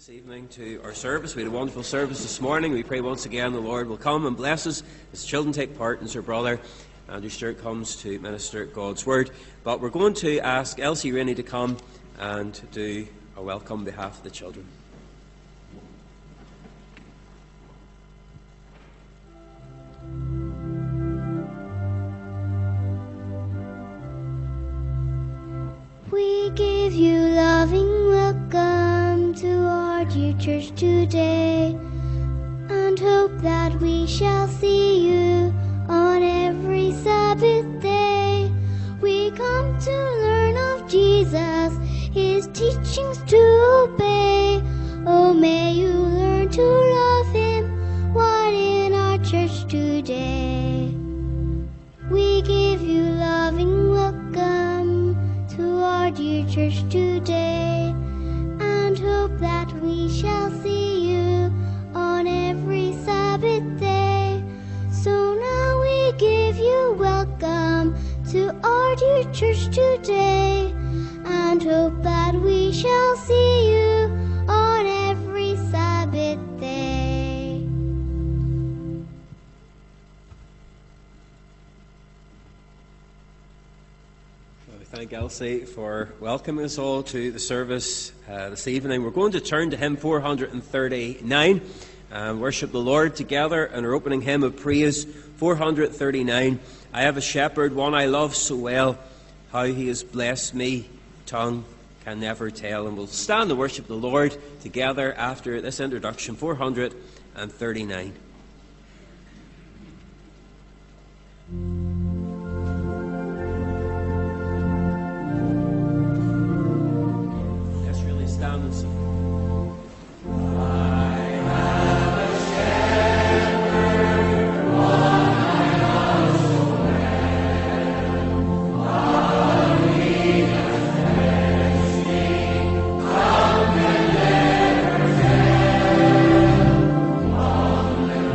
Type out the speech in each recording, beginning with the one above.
This evening to our service. We had a wonderful service this morning. We pray once again the Lord will come and bless us as children take part, as our brother Andrew Stewart comes to minister God's Word. But we're going to ask Elsie Rainey to come and do a welcome on behalf of the children. We give you loving welcome to our dear church today, and hope that we shall see you on every Sabbath day. We come to learn of Jesus, his teachings to obey. Oh, may you learn to love him while in our church today. We give you loving welcome to our dear church today, and hope that we shall see you on every Sabbath day. So now we give you welcome to our dear church today, and hope that we shall see you on every Sabbath day. Thank Elsie for welcoming us all to the service this evening. We're going to turn to hymn 439 and worship the Lord together in our opening hymn of praise, 439. I have a shepherd, one I love so well, how he has blessed me, tongue can never tell. And we'll stand and worship the Lord together after this introduction, 439. Amen.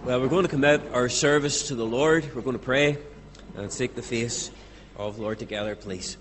Well, we're going to commit our service to the Lord. We're going to pray and seek the face of the Lord together, please.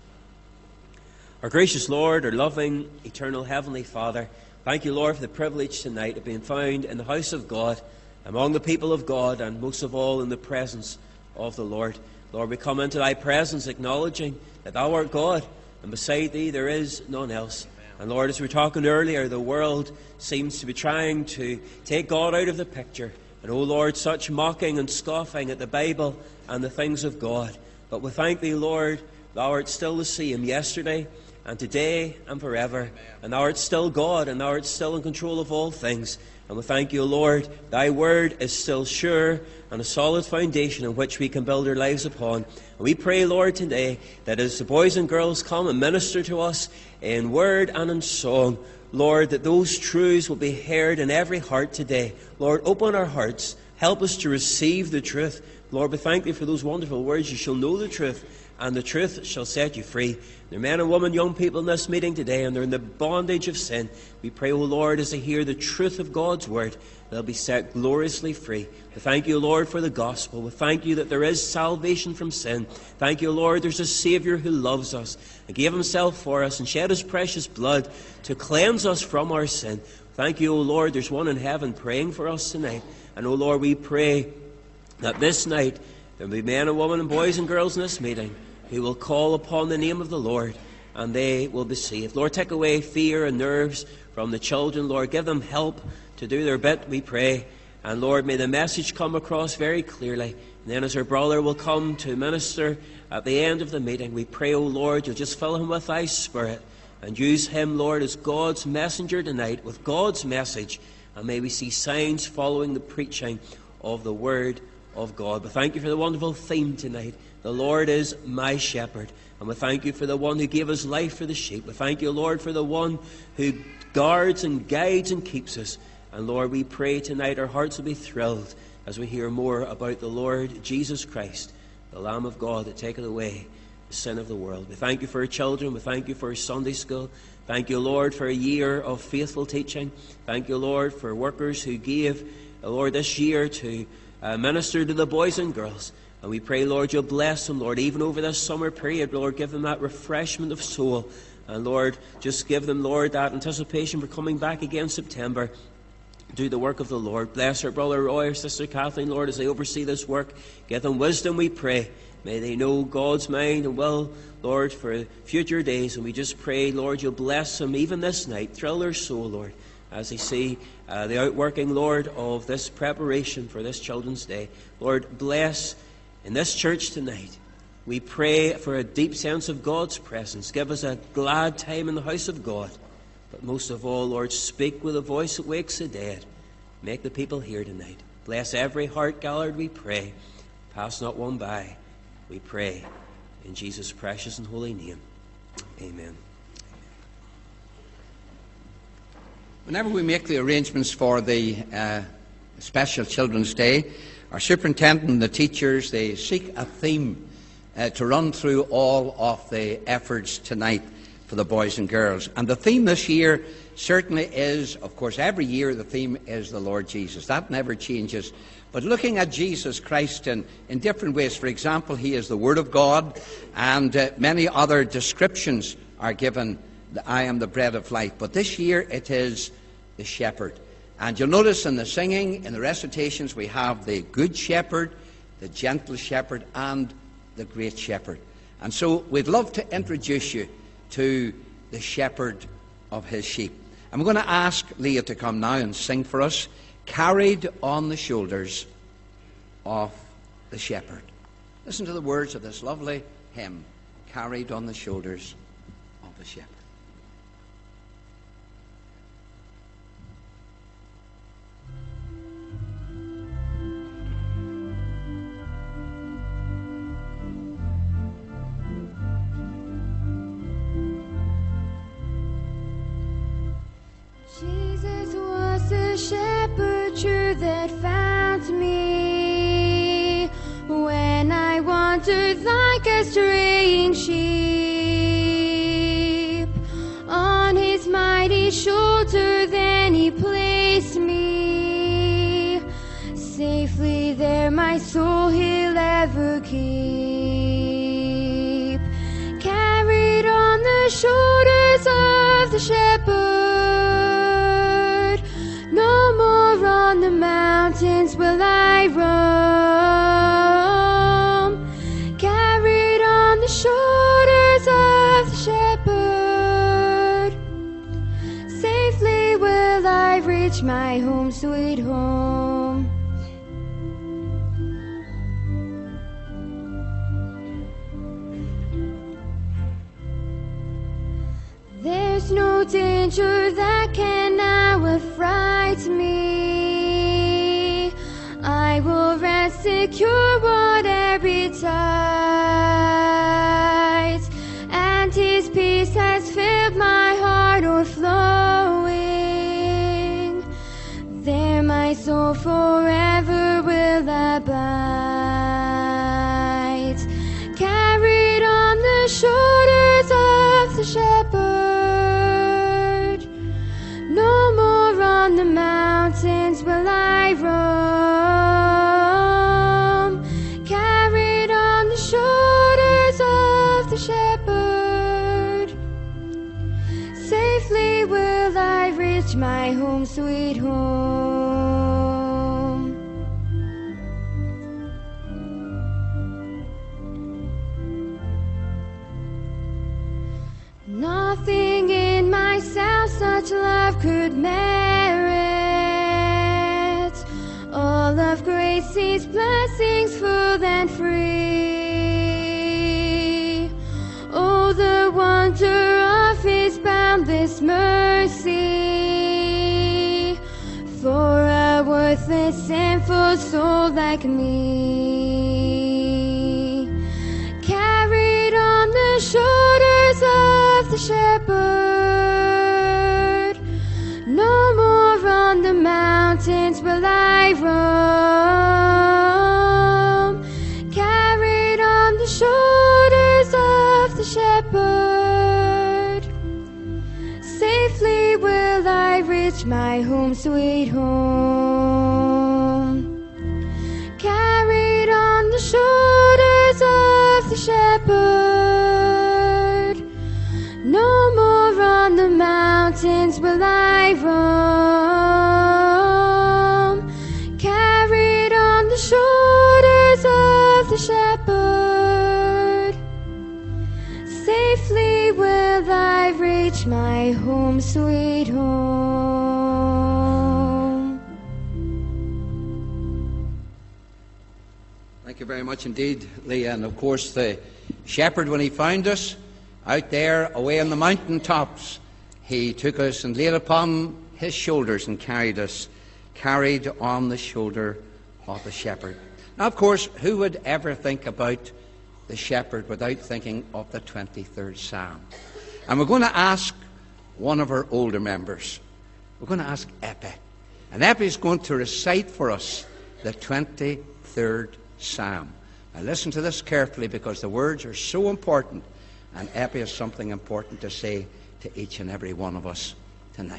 Our gracious Lord, our loving, eternal, heavenly Father, thank you, Lord, for the privilege tonight of being found in the house of God, among the people of God, and most of all in the presence of the Lord. Lord, we come into thy presence acknowledging that thou art God, and beside thee there is none else. And Lord, as we were talking earlier, the world seems to be trying to take God out of the picture. And, oh Lord, such mocking and scoffing at the Bible and the things of God. But we thank thee, Lord, thou art still the same yesterday and today and forever. And thou art still God, and thou art still in control of all things. And we thank you, Lord, thy word is still sure and a solid foundation on which we can build our lives upon. And we pray, Lord, today that as the boys and girls come and minister to us in word and in song, Lord, that those truths will be heard in every heart today. Lord, open our hearts. Help us to receive the truth. Lord, we thank thee for those wonderful words. You shall know the truth, and the truth shall set you free. There are men and women, young people in this meeting today, and they're in the bondage of sin. We pray, O Lord, as they hear the truth of God's word, they'll be set gloriously free. We thank you, Lord, for the gospel. We thank you that there is salvation from sin. Thank you, Lord, there's a Saviour who loves us and gave himself for us and shed his precious blood to cleanse us from our sin. Thank you, O Lord, there's one in heaven praying for us tonight. And, O Lord, we pray that this night there will be men and women and boys and girls in this meeting who will call upon the name of the Lord, and they will be saved. Lord, take away fear and nerves from the children. Lord, give them help to do their bit, we pray. And Lord, may the message come across very clearly. And then as our brother will come to minister at the end of the meeting, we pray, O Lord, you'll just fill him with thy Spirit and use him, Lord, as God's messenger tonight with God's message. And may we see signs following the preaching of the Word of God. But thank you for the wonderful theme tonight. The Lord is my shepherd. And we thank you for the one who gave his life for the sheep. We thank you, Lord, for the one who guards and guides and keeps us. And Lord, we pray tonight our hearts will be thrilled as we hear more about the Lord Jesus Christ, the Lamb of God that taketh away the sin of the world. We thank you for our children. We thank you for our Sunday school. Thank you, Lord, for a year of faithful teaching. Thank you, Lord, for workers who gave, Lord, this year to minister to the boys and girls. And we pray, Lord, you'll bless them, Lord, even over this summer period. Lord, give them that refreshment of soul. And Lord, just give them, Lord, that anticipation for coming back again September. Do the work of the Lord. Bless our brother Roy, our sister Kathleen, Lord, as they oversee this work. Give them wisdom, we pray. May they know God's mind and will, Lord, for future days. And we just pray, Lord, you'll bless them even this night. Thrill their soul, Lord, as they see the outworking, Lord, of this preparation for this Children's Day. Lord, bless in this church tonight. We pray for a deep sense of God's presence. Give us a glad time in the house of God. But most of all, Lord, speak with a voice that wakes the dead. Make the people hear tonight. Bless every heart gathered, we pray. Pass not one by, we pray. In Jesus' precious and holy name. Amen. Whenever we make the arrangements for the special Children's Day, our superintendent and the teachers, they seek a theme to run through all of the efforts tonight for the boys and girls. And the theme this year certainly is, of course, every year the theme is the Lord Jesus. That never changes. But looking at Jesus Christ in different ways. For example, he is the Word of God, and many other descriptions are given. I am the bread of life. But this year it is the shepherd. And you'll notice in the singing, in the recitations, we have the good shepherd, the gentle shepherd, and the great shepherd. And so we'd love to introduce you to the shepherd of his sheep. I'm going to ask Leah to come now and sing for us, Carried on the Shoulders of the Shepherd. Listen to the words of this lovely hymn, Carried on the Shoulders of the Shepherd. Jesus was the shepherd true that found me when I wandered like a straying sheep. On his mighty shoulder then he placed me, the shoulders of the shepherd. No more on the mountains will I roam, carried on the shoulders of the shepherd. Safely will I reach my home, sweet home. There's no danger that can now affright me. I will rest secure whatever betides, and His peace has filled my heart o'erflowing. There my soul forever will abide, carried on the shoulders of the shepherd. No more on the mountains will I roam, carried on the shoulders of the shepherd. Safely will I reach my home, sweet home. Nothing in myself such love could merit. All of grace's blessings full and free. Oh, the wonder of His boundless mercy for a worthless, sinful soul like me. Carried on the shoulders of the shepherd. No more on the mountains will I roam, carried on the shoulders of the shepherd. Safely will I reach my home, sweet home. Carried on the shoulders of the shepherd. No more on the mountains will I roam, carried on the shoulders of the shepherd. Safely will I reach my home, sweet home. Thank you very much indeed, Leah. And of course, the shepherd, when he found us out there away on the mountain tops, he took us and laid upon his shoulders and carried us, carried on the shoulder of the shepherd. Now, of course, who would ever think about the shepherd without thinking of the 23rd Psalm? And we're going to ask one of our older members. We're going to ask Epi. And Epi is going to recite for us the 23rd Psalm. Now listen to this carefully, because the words are so important, and Epi has something important to say to each and every one of us tonight.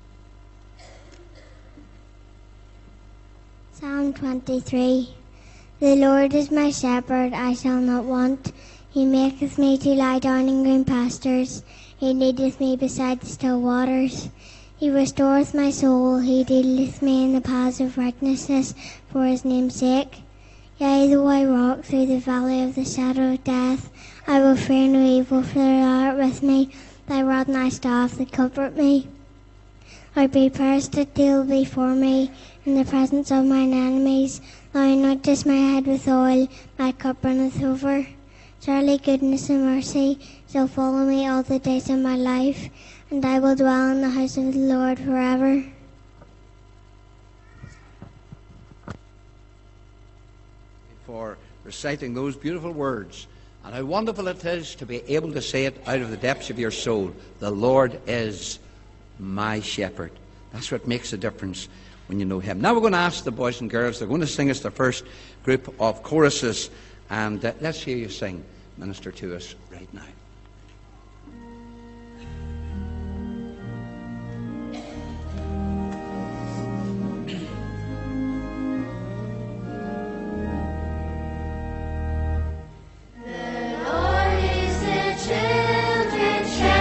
Psalm 23. The Lord is my shepherd, I shall not want. He maketh me to lie down in green pastures. He leadeth me beside the still waters. He restoreth my soul. He leadeth me in the paths of righteousness for his name's sake. Yea, though I walk through the valley of the shadow of death, I will fear no evil, for thou art with me. Thy rod and thy staff, they comfort me. Thou preparest a table before me in the presence of mine enemies. Thou anointest my head with oil, my cup runneth over. Surely goodness and mercy shall follow me all the days of my life, and I will dwell in the house of the Lord forever. For reciting those beautiful words, and how wonderful it is to be able to say it out of the depths of your soul. The Lord is my shepherd. That's what makes a difference when you know him. Now we're going to ask the boys and girls, they're going to sing us the first group of choruses, and let's hear you sing, minister to us right now. The Lord is the children's shepherd.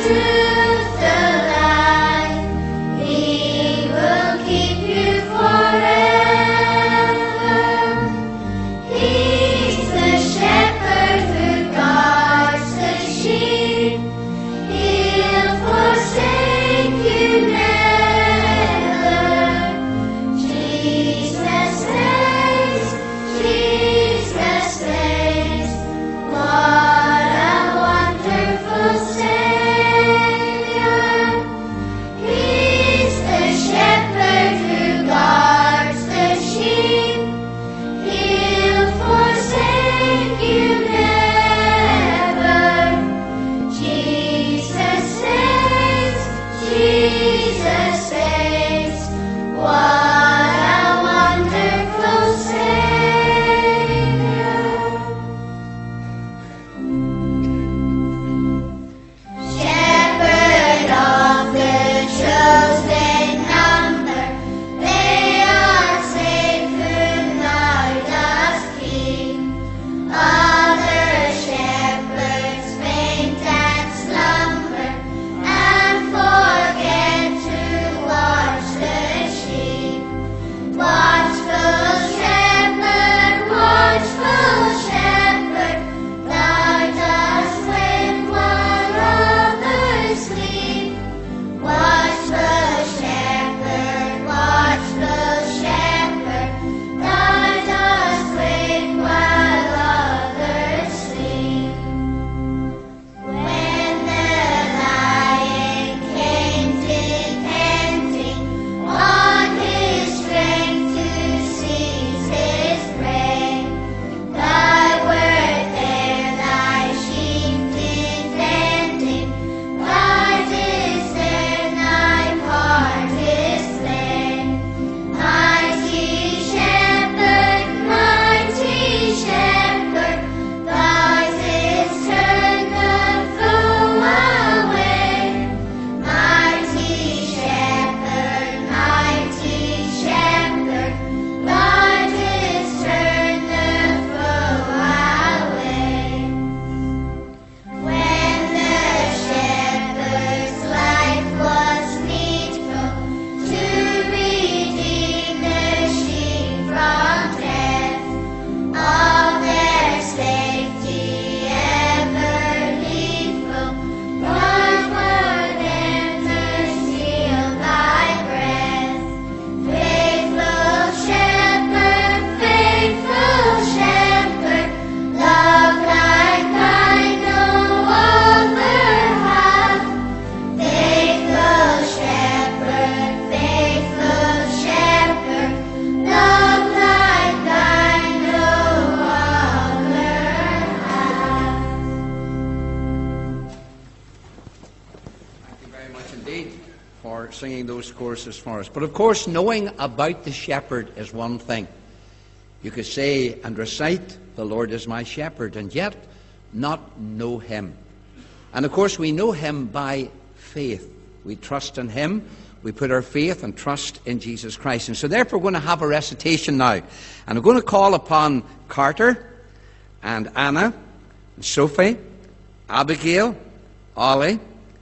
Singing those choruses for us. But of course, knowing about the shepherd is one thing. You could say and recite, "The Lord is my shepherd," and yet not know him. And of course, we know him by faith. We trust in him. We put our faith and trust in Jesus Christ. And so therefore, we're going to have a recitation now. And I'm going to call upon Carter and Anna, and Sophie, Abigail, Ollie,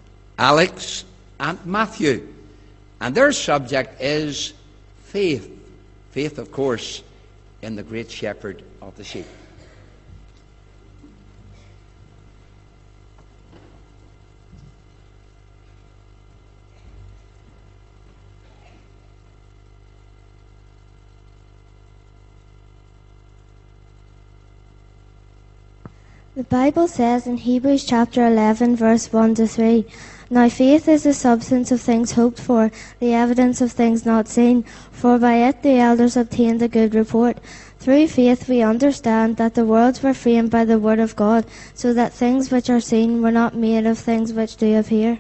Alex, and Matthew. And their subject is faith. Faith, of course, in the great shepherd of the sheep. The Bible says in Hebrews chapter 11, verse 1 to 3, "Now faith is the substance of things hoped for, the evidence of things not seen. For by it the elders obtained a good report. Through faith we understand that the worlds were framed by the word of God, so that things which are seen were not made of things which do appear."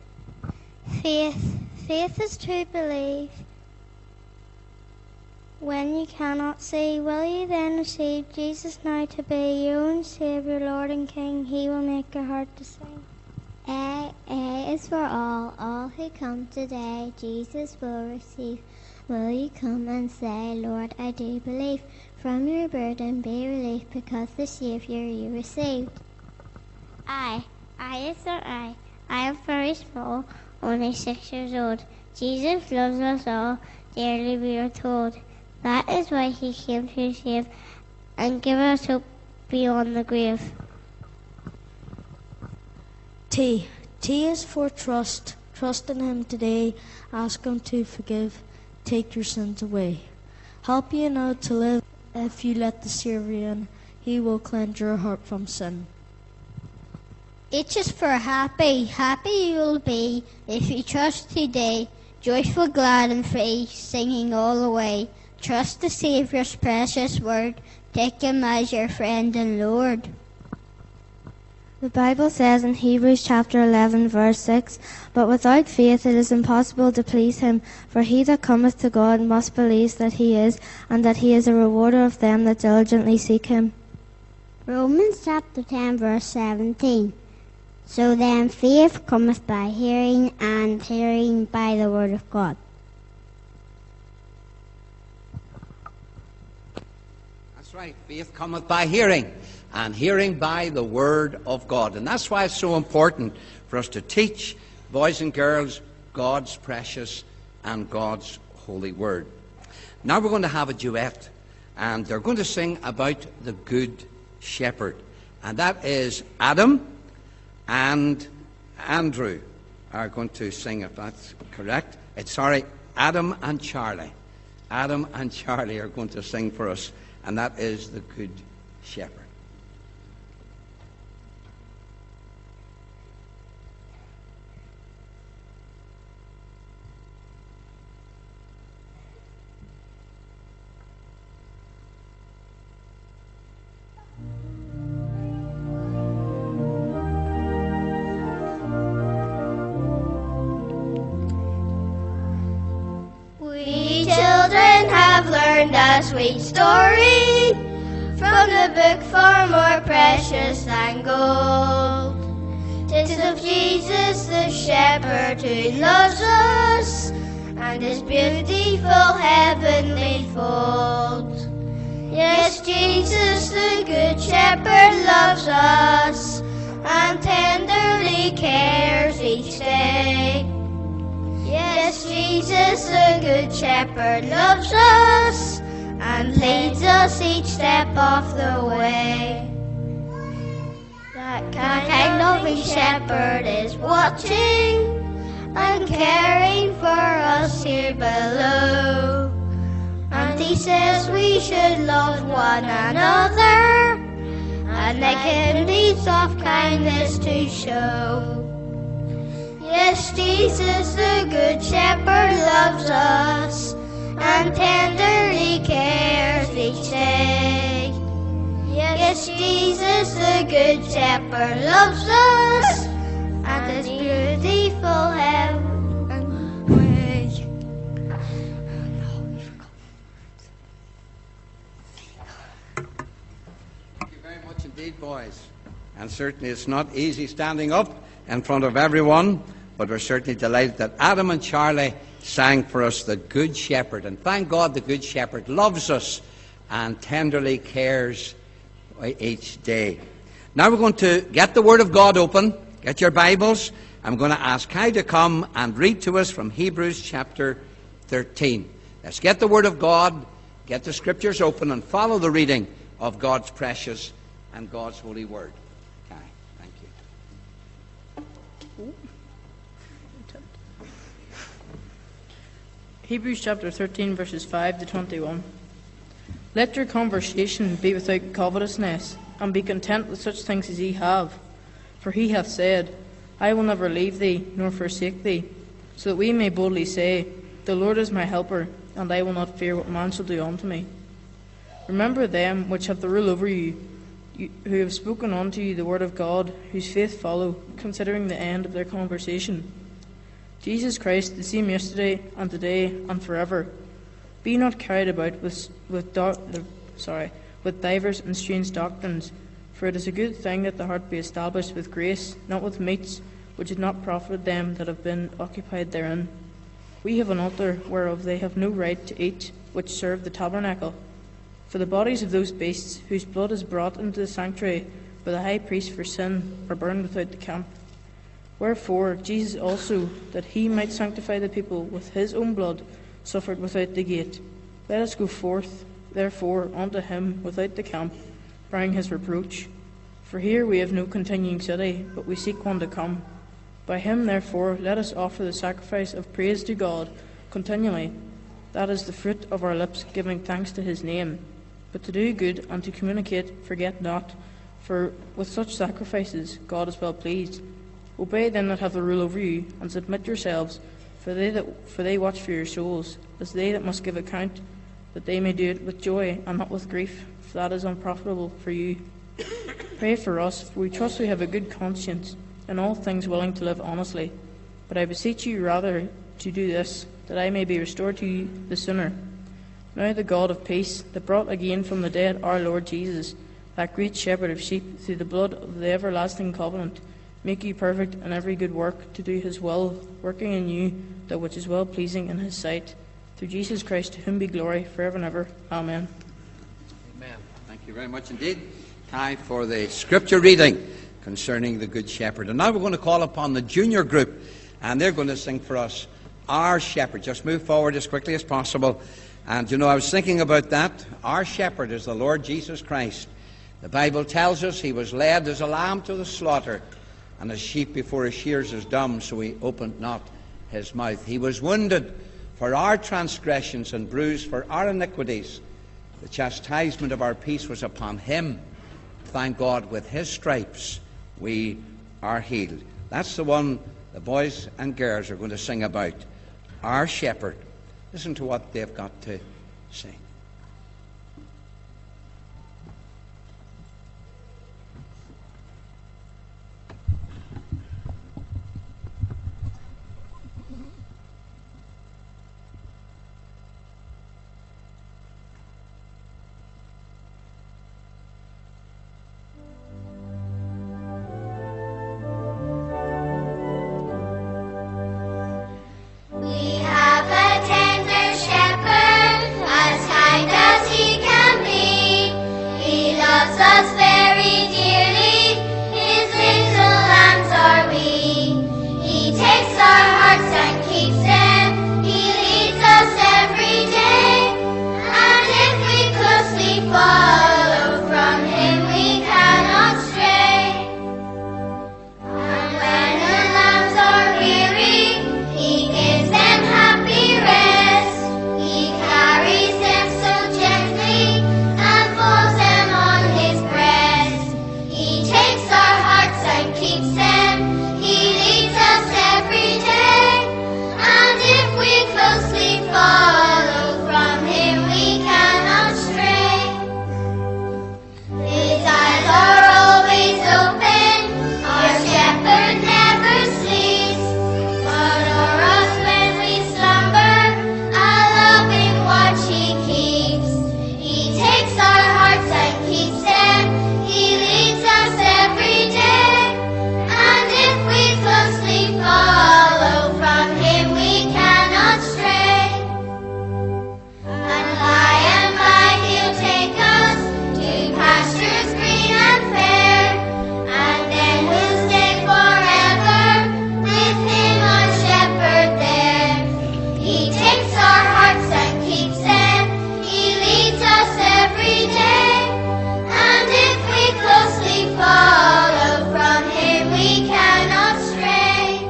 Faith is to believe when you cannot see. Will you then receive Jesus now to be your own Saviour, Lord and King? He will make your heart to sing. A is for all who come today, Jesus will receive. Will you come and say, "Lord, I do believe"? From your burden be relief, because the Saviour you received. I is for I am very small, only 6 years old. Jesus loves us all, dearly we are told. That is why he came to save and give us hope beyond the grave. T. T is for trust. Trust in him today. Ask him to forgive. Take your sins away. Help you now to live if you let the Savior in. He will cleanse your heart from sin. H is for happy. Happy you will be if you trust today. Joyful, glad and free, singing all the way. Trust the Saviour's precious word. Take him as your friend and Lord. The Bible says in Hebrews chapter 11 verse 6, "But without faith it is impossible to please him, for he that cometh to God must believe that he is, and that he is a rewarder of them that diligently seek him." Romans chapter 10 verse 17. So then faith cometh by hearing, and hearing by the word of God. That's right. Faith cometh by hearing, and hearing by the word of God. And that's why it's so important for us to teach boys and girls God's precious and God's holy word. Now we're going to have a duet, and they're going to sing about the Good Shepherd. And that is Adam and Andrew are going to sing, if that's correct. Adam and Charlie. Adam and Charlie are going to sing for us, and that is the Good Shepherd. A sweet story from the book far more precious than gold. 'Tis of Jesus the shepherd who loves us and his beautiful heavenly fold. Yes, Jesus the good shepherd loves us and tenderly cares each day. Yes, Jesus the good shepherd loves us and leads us each step of the way. That kind loving shepherd is watching and caring for us here below. And he says we should love one another and make him deeds of kindness to show. Yes, Jesus the good shepherd loves us and tenderly cares each day. Yes, Jesus the good shepherd loves us and his beautiful heaven way. Thank you very much indeed, boys. And certainly it's not easy standing up in front of everyone, but we're certainly delighted that Adam and Charlie sang for us the Good Shepherd. And thank God the Good Shepherd loves us and tenderly cares each day. Now we're going to get the Word of God open. Get your Bibles. I'm going to ask Kai to come and read to us from Hebrews chapter 13. Let's get the Word of God, get the Scriptures open, and follow the reading of God's precious and God's holy Word. Kai, thank you. Hebrews chapter 13, verses 5 to 21. Let your conversation be without covetousness, and be content with such things as ye have. For he hath said, I will never leave thee, nor forsake thee, so that we may boldly say, The Lord is my helper, and I will not fear what man shall do unto me. Remember them which have the rule over you, who have spoken unto you the word of God, whose faith follow, considering the end of their conversation. Jesus Christ, the same yesterday and today and forever. Be not carried about with divers and strange doctrines, for it is a good thing that the heart be established with grace, not with meats, which had not profited them that have been occupied therein. We have an altar whereof they have no right to eat, which serve the tabernacle. For the bodies of those beasts, whose blood is brought into the sanctuary by the high priest for sin, are burned without the camp. Wherefore Jesus also, that he might sanctify the people with his own blood, suffered without the gate. Let us go forth, therefore, unto him without the camp, bearing his reproach. For here we have no continuing city, but we seek one to come. By him, therefore, let us offer the sacrifice of praise to God continually. That is the fruit of our lips, giving thanks to his name. But to do good and to communicate, forget not, for with such sacrifices God is well pleased. Obey them that have the rule over you, and submit yourselves, for they watch for your souls, as they that must give account, that they may do it with joy and not with grief, for that is unprofitable for you. Pray for us, for we trust we have a good conscience, in all things willing to live honestly. But I beseech you rather to do this, that I may be restored to you the sooner. Now the God of peace, that brought again from the dead our Lord Jesus, that great shepherd of sheep, through the blood of the everlasting covenant, make you perfect in every good work, to do his will, working in you that which is well pleasing in his sight. Through Jesus Christ, to whom be glory forever and ever. Amen. Amen. Thank you very much indeed, Kai, for the scripture reading concerning the Good Shepherd. And now we're going to call upon the junior group, and they're going to sing for us, Our Shepherd. Just move forward as quickly as possible. And you know, I was thinking about that. Our Shepherd is the Lord Jesus Christ. The Bible tells us he was led as a lamb to the slaughter, and as sheep before his shears is dumb, so he opened not his mouth. He was wounded for our transgressions and bruised for our iniquities. The chastisement of our peace was upon him. Thank God, with his stripes we are healed. That's the one the boys and girls are going to sing about. Our Shepherd. Listen to what they've got to sing. We have a tender shepherd, as kind as he can be. He loves us very dearly, his little lambs are we. He takes our hearts and keeps them, he leads us every day. And if we closely follow from him, we cannot stray. And when the lambs are weary, he gives them happy rest. He carries them so gently and folds them on his breast. He takes our hearts and keeps them. He leads us every day. And if we closely follow from him, we cannot stray. His eyes are always open. Our shepherd never sleeps. But o'er us when we slumber, a loving watch he keeps. He takes our hearts and keeps them. He leads us every day. And if we closely follow from him, we cannot stray. And by he'll take us to pastures green and fair. And then we'll stay forever with him, our shepherd there. He takes our hearts and keeps them. He leads us every day. And if we closely follow from him, we cannot stray.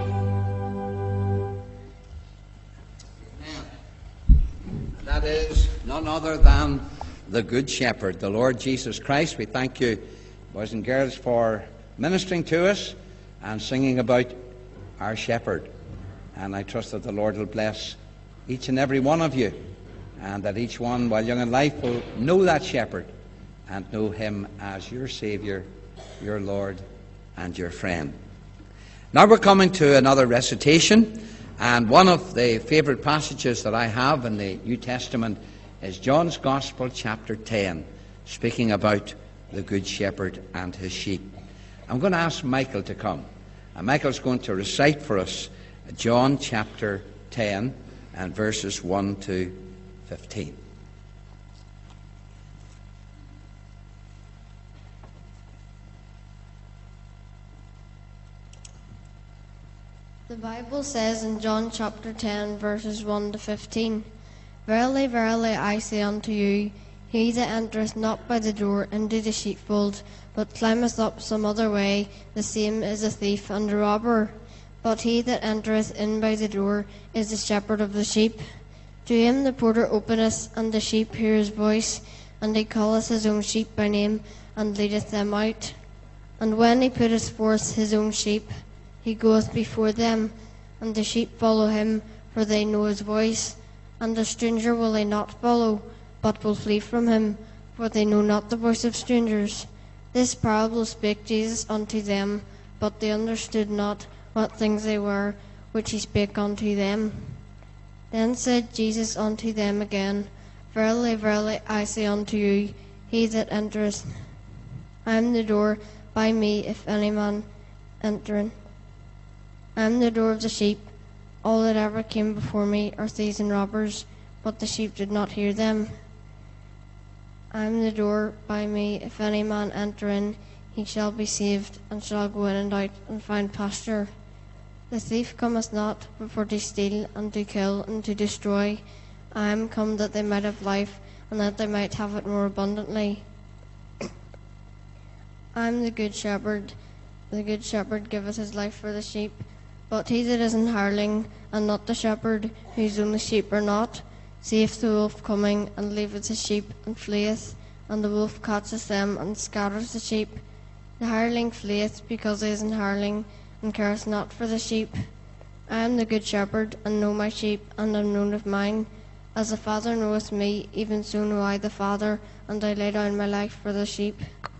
That is none other than the Good Shepherd, the Lord Jesus Christ. We thank you, boys and girls, for ministering to us and singing about our Shepherd. And I trust that the Lord will bless each and every one of you, and that each one, while young in life, will know that Shepherd and know him as your Saviour, your Lord, and your friend. Now we're coming to another recitation, and one of the favourite passages that I have in the New Testament is John's Gospel, chapter 10, speaking about the Good Shepherd and his sheep. I'm going to ask Michael to come, and Michael's going to recite for us John chapter 10 and verses 1 to 15. The Bible says in John chapter 10, verses 1 to 15, Verily, verily, I say unto you, he that entereth not by the door into the sheepfold, but climbeth up some other way, the same is a thief and a robber. But he that entereth in by the door is the shepherd of the sheep. To him the porter openeth, and the sheep hear his voice, and he calleth his own sheep by name, and leadeth them out. And when he putteth forth his own sheep, he goeth before them, and the sheep follow him, for they know his voice. And a stranger will they not follow, but will flee from him, for they know not the voice of strangers. This parable spake Jesus unto them, but they understood not what things they were, which he spake unto them. Then said Jesus unto them again, Verily, verily, I say unto you, he that entereth, I am the door, by me if any man enter. I am the door of the sheep. All that ever came before me are thieves and robbers, but the sheep did not hear them. I am the door, by me if any man enter in, he shall be saved, and shall go in and out, and find pasture. The thief cometh not, but for to steal, and to kill, and to destroy. I am come that they might have life, and that they might have it more abundantly. I am the good shepherd. The good shepherd giveth his life for the sheep. But he that is an hireling, and not the shepherd, whose own the sheep are not, seeth the wolf coming, and leaveth the sheep, and fleeth, and the wolf catcheth them, and scattereth the sheep. The hireling fleeth, because he is an hireling, and careth not for the sheep. I am the good shepherd, and know my sheep, and am known of mine. As the Father knoweth me, even so know I the Father, and I lay down my life for the sheep.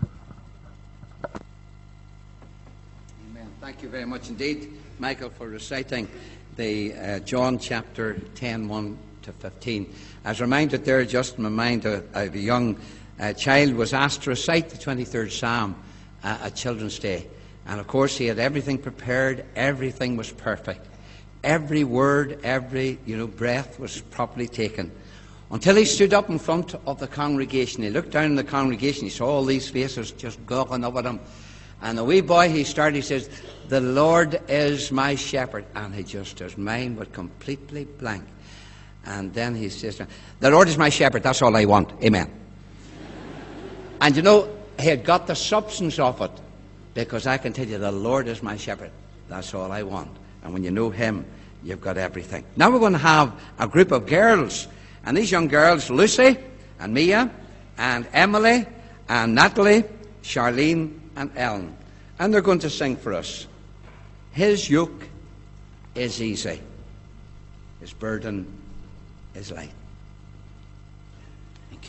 Amen. Thank you very much indeed, Michael, for reciting the John chapter 10, 1 to 15. I was reminded there, just in my mind, of a young child was asked to recite the 23rd Psalm at Children's Day. And of course, he had everything prepared. Everything was perfect. Every word, every breath was properly taken. Until he stood up in front of the congregation. He looked down in the congregation. He saw all these faces just gawking up at him. And the wee boy, he says, the Lord is my shepherd. And his mind went completely blank. And then he says, the Lord is my shepherd, that's all I want. Amen. And he had got the substance of it. Because I can tell you, the Lord is my shepherd, that's all I want. And when you know him, you've got everything. Now we're going to have a group of girls. And these young girls, Lucy and Mia and Emily and Natalie, Charlene and Ellen. And they're going to sing for us. His yoke is easy. His burden is light. Thank you.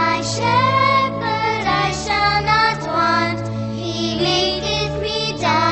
Shepherd, I shall not want. He maketh me die.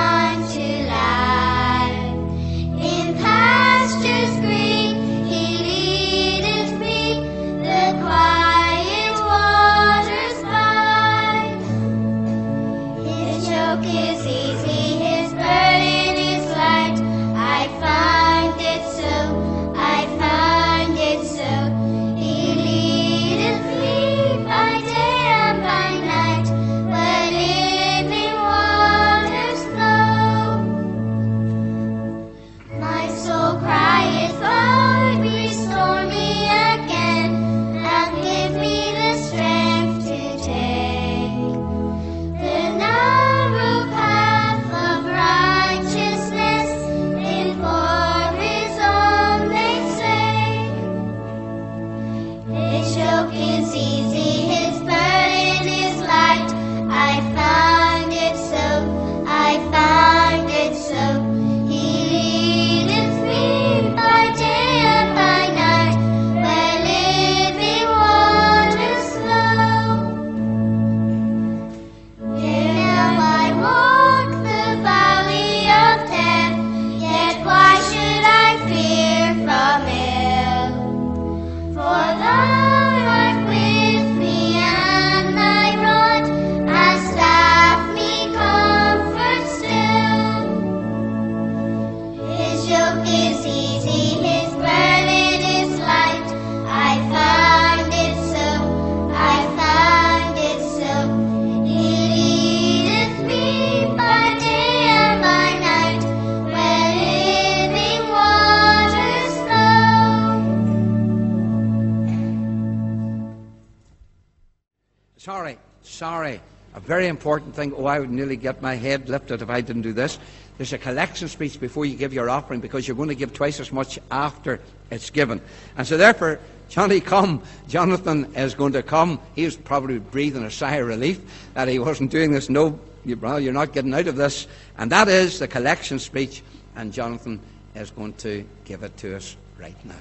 Sorry. A very important thing. Oh, I would nearly get my head lifted if I didn't do this. There's a collection speech before you give your offering, because you're going to give twice as much after it's given. And so therefore, Jonathan is going to come. He was probably breathing a sigh of relief that he wasn't doing this. No, you're not getting out of this. And that is the collection speech, and Jonathan is going to give it to us right now.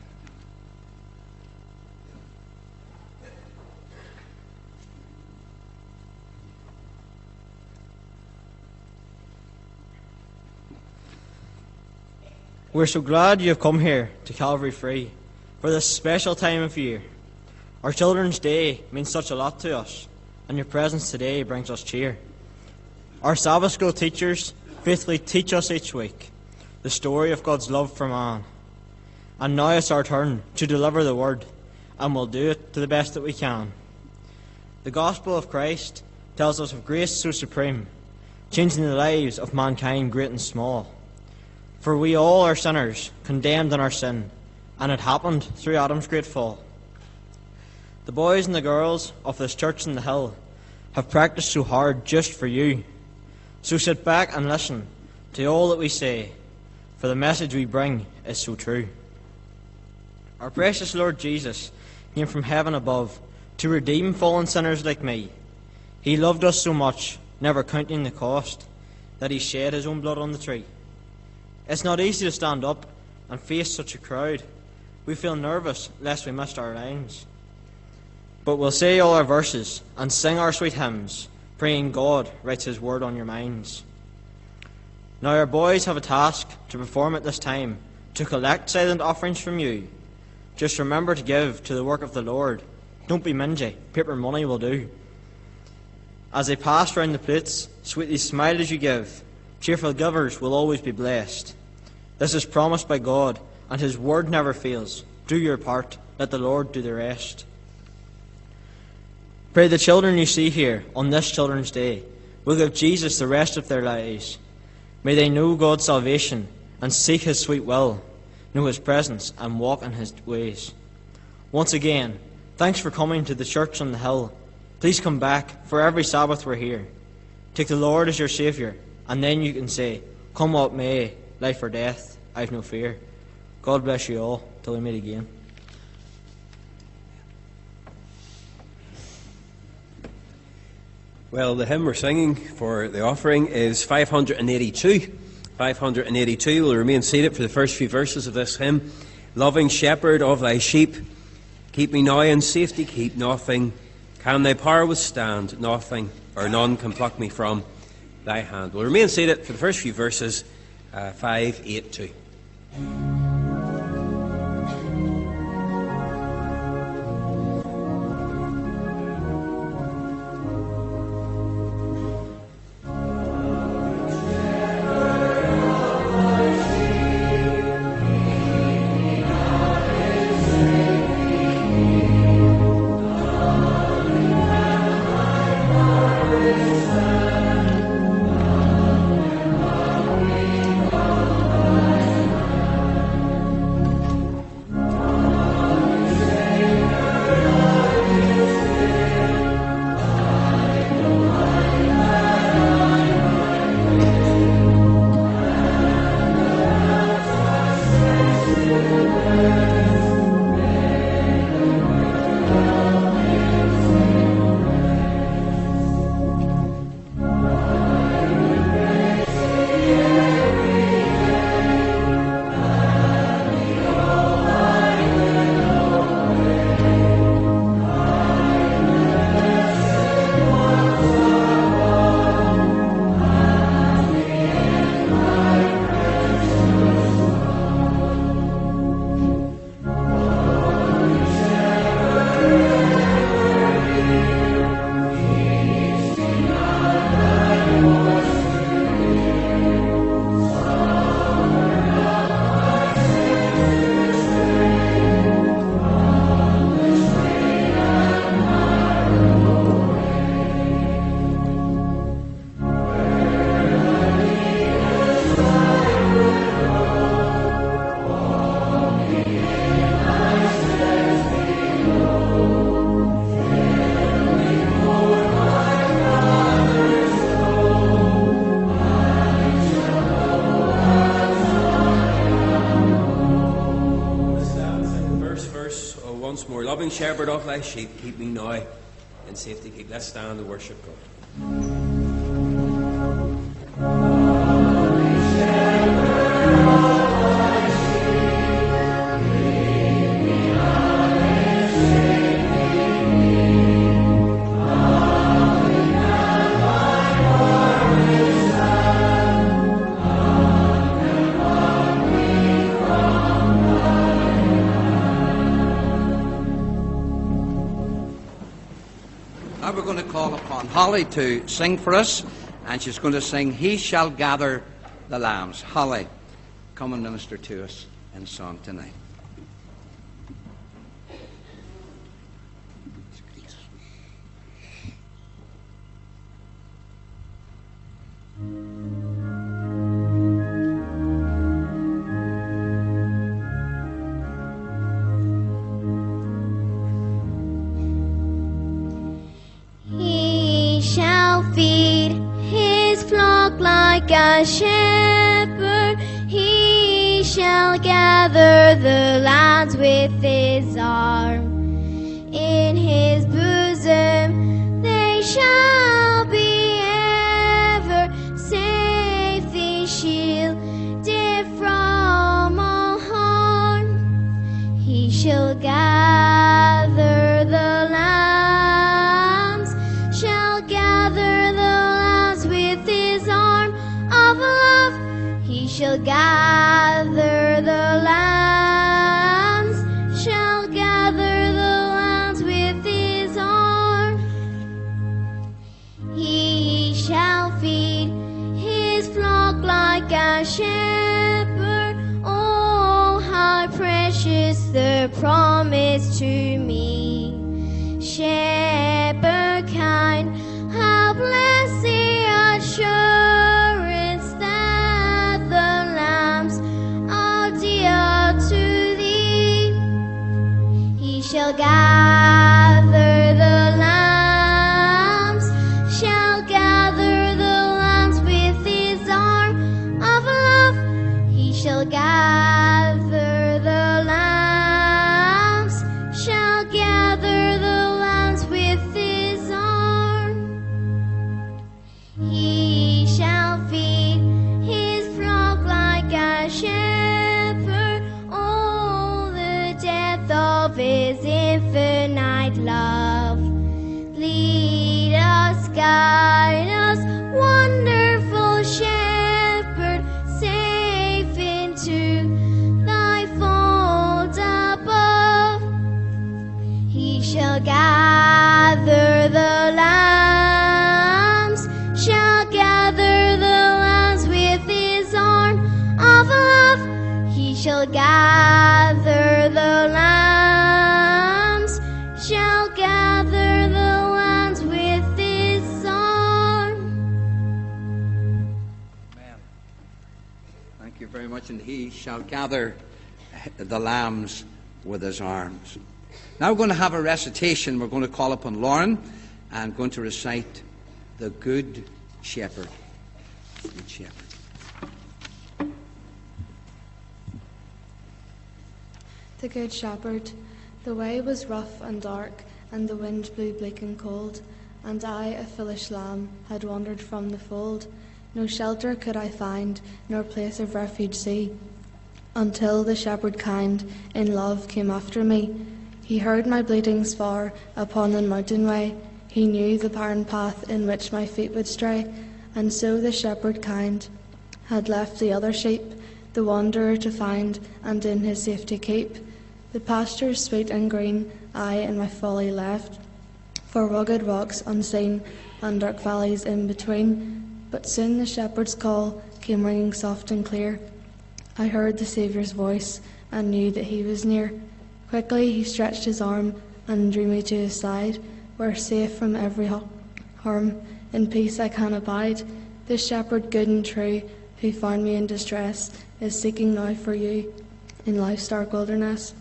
We're so glad you have come here to Calvary Free for this special time of year. Our Children's Day means such a lot to us, and your presence today brings us cheer. Our Sabbath School teachers faithfully teach us each week the story of God's love for man. And now it's our turn to deliver the word, and we'll do it to the best that we can. The Gospel of Christ tells us of grace so supreme, changing the lives of mankind great and small. For we all are sinners, condemned in our sin, and it happened through Adam's great fall. The boys and the girls of this church on the hill have practiced so hard just for you. So sit back and listen to all that we say, for the message we bring is so true. Our precious Lord Jesus came from heaven above to redeem fallen sinners like me. He loved us so much, never counting the cost, that he shed his own blood on the tree. It's not easy to stand up and face such a crowd. We feel nervous lest we missed our lines. But we'll say all our verses and sing our sweet hymns, praying God writes his word on your minds. Now our boys have a task to perform at this time, to collect silent offerings from you. Just remember to give to the work of the Lord. Don't be mingy, paper money will do. As they pass round the plates, sweetly smile as you give. Cheerful givers will always be blessed. This is promised by God, and his word never fails. Do your part, let the Lord do the rest. Pray the children you see here on this Children's Day will give Jesus the rest of their lives. May they know God's salvation and seek his sweet will, know his presence and walk in his ways. Once again, thanks for coming to the church on the hill. Please come back, for every Sabbath we're here. Take the Lord as your Saviour, and then you can say, come what may, life or death, I've no fear. God bless you all, till we meet again. Well, the hymn we're singing for the offering is 582. 582. We'll remain seated for the first few verses of this hymn. Loving shepherd of thy sheep, keep me now in safety, keep nothing. Can thy power withstand? Nothing or none can pluck me from thy hand. We'll remain seated for the first few verses, 582. shepherd of thy sheep, keep me now in safety keep. Let's stand and worship God. Now we're going to call upon Holly to sing for us, and she's going to sing He Shall Gather the Lambs. Holly, come and minister to us in song tonight. Feed his flock like a shepherd. He shall gather the lambs with his arm. In his bosom they shall be ever safely shielded from all harm. He shall gather the lambs, shall gather the lambs with his arm of love. He shall gather the lambs, shall gather the lambs with his arm. He shall feed his flock like a shepherd. Oh, how precious the promise to me. Shepherd kind, how blessed the assurance that the lambs are dear to thee. He shall gather the lambs, shall gather the lambs with his arm of love. He shall gather the lambs, shall gather the lambs with his arm. He shall feed his flock like a shepherd. Oh, the depth of his infinite love. Lead us, guide us, wonderful shepherd, safe into thy fold above. He shall gather the lambs, shall gather the lambs with his arm of love. He shall gather the lambs, shall gather the lambs with his arm. Amen. Thank you very much. And he shall gather the lambs with his arms. Now we're going to have a recitation. We're going to call upon Lauren and going to recite the Good Shepherd. Good Shepherd. The Good Shepherd. The way was rough and dark, and the wind blew bleak and cold, and I, a foolish lamb, had wandered from the fold. No shelter could I find, nor place of refuge see, until the shepherd kind in love came after me. He heard my bleatings far upon the mountain way. He knew the barren path in which my feet would stray, and so the shepherd kind had left the other sheep, the wanderer to find, and in his safety keep. The pastures sweet and green I in my folly left, for rugged rocks unseen and dark valleys in between. But soon the shepherd's call came ringing soft and clear. I heard the Saviour's voice and knew that he was near. Quickly he stretched his arm and drew me to his side, where safe from every harm, in peace I can abide. This shepherd good and true, who found me in distress, is seeking now for you in life's dark wilderness.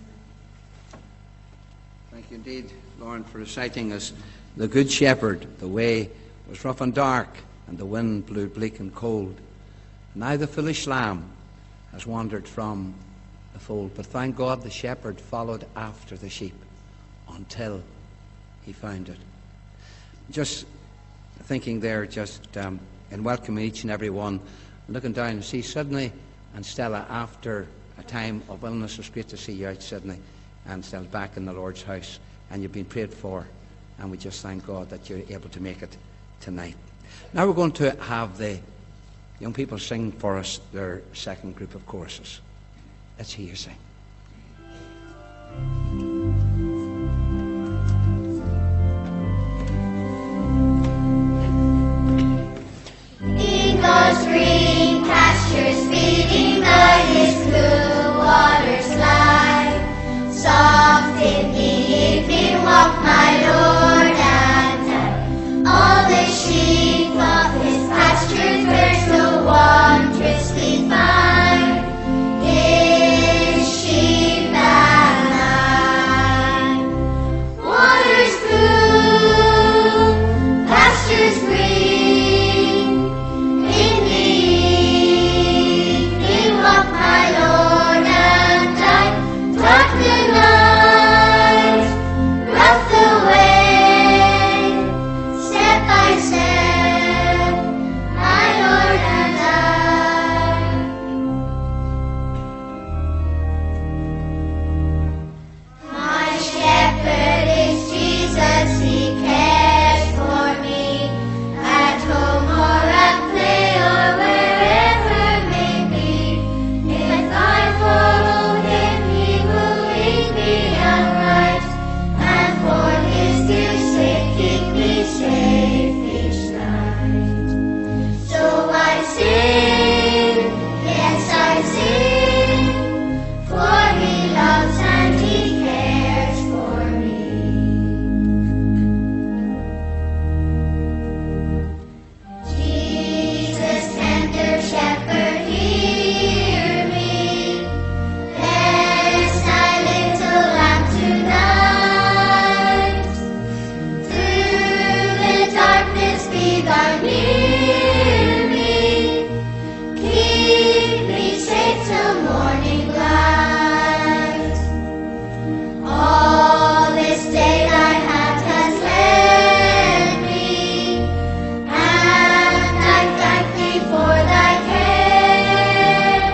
Thank you indeed, Lauren, for reciting us the Good Shepherd. The way was rough and dark, and the wind blew bleak and cold. Now the foolish lamb has wandered from the fold. But thank God the shepherd followed after the sheep until he found it. Just thinking there, in welcoming each and every one, looking down and see Sydney and Stella after a time of illness. It's great to see you out, Sydney, and Stella back in the Lord's house, and you've been prayed for, and we just thank God that you're able to make it tonight. Now we're going to have the young people sing for us their second group of choruses. Let's hear you sing. Eagles green pastures feeding by his blue waters lie. Soft in the evening walk my Lord and I. All the sheep of his pastures where so wondrous we find his sheep and I. Waters blue, pastures green, in the evening walk my Lord and I. Dark the night, rough the way, step by step, my Lord and I. My shepherd is Jesus, he cares for me, at home or at play or wherever may be. If I follow him, he will lead me aright, and for his dear sake keep me safe each night. So I sing, yes I sing, for he loves and he cares for me. Jesus, tender shepherd, hear me. Bless thy little lamb tonight. Through the darkness be thou near me. Keep me safe till morning light. All this day thy hand has led me, and I thank thee for thy care.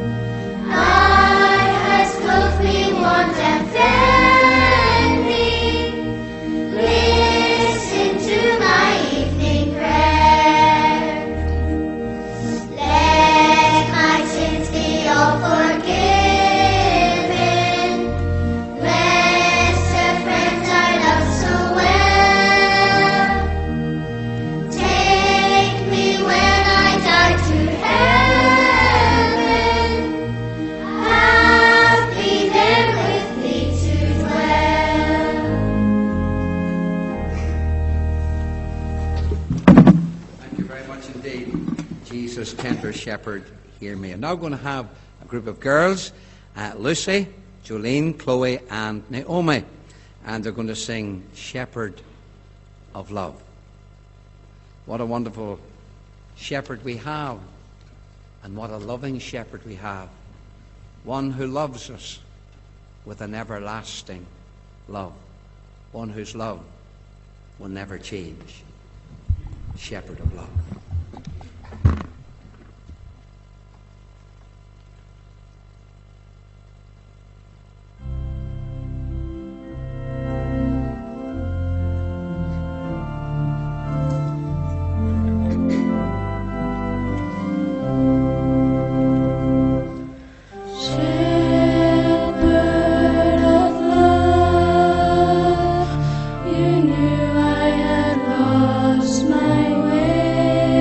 Thou hast clothed me, warmed and fed me. Listen to my evening prayer. Let my sins be all forgiven. Bless a friend I love so well. Take me when I die to heaven. Have me there with thee to dwell. Thank you very much indeed. Jesus, tender shepherd, hear me. And now we're going to have a group of girls, Lucy, Jolene, Chloe, and Naomi. And they're going to sing Shepherd of Love. What a wonderful shepherd we have, and what a loving shepherd we have. One who loves us with an everlasting love. One whose love will never change. Shepherd of love. Shepherd of love, you knew I had lost my way.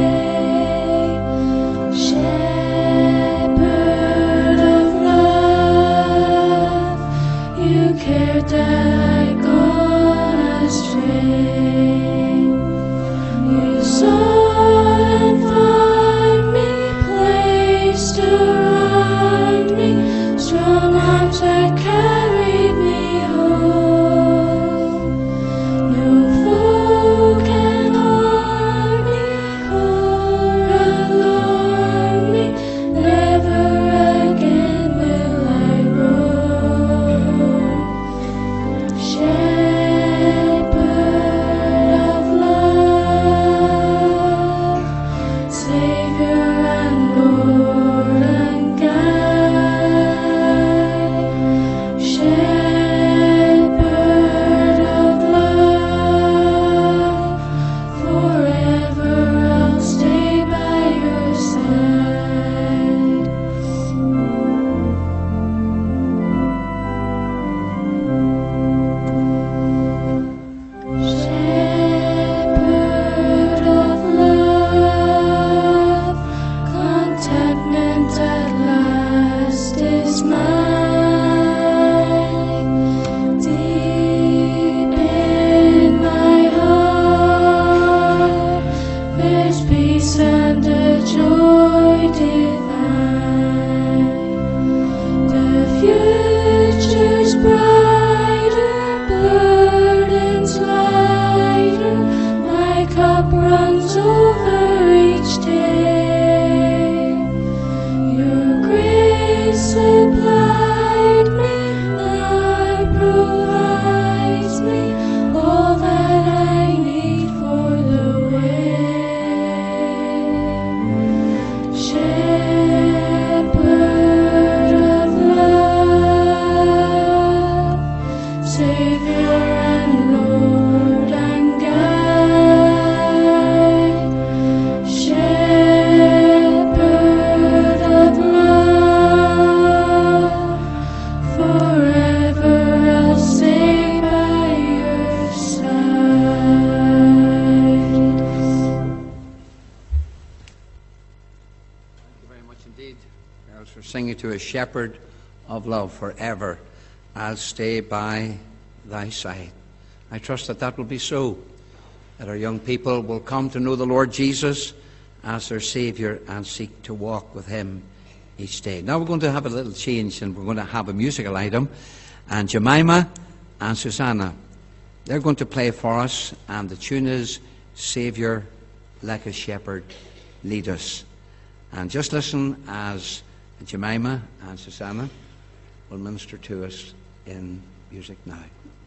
cup runs over each day. Your grace supplied me, thy provides me all that I need for the way. Shepherd of love, Savior and Lord and guide. Shepherd of love, forever I'll stay by your side. Thank you very much indeed, girls, for singing to a shepherd of love. Forever I'll stay by thy side. I trust that that will be so, that our young people will come to know the Lord Jesus as their Saviour and seek to walk with him each day. Now we're going to have a little change, and we're going to have a musical item, and Jemima and Susanna, they're going to play for us, and the tune is Saviour Like a Shepherd Lead Us. And just listen as Jemima and Susanna will minister to us in music now.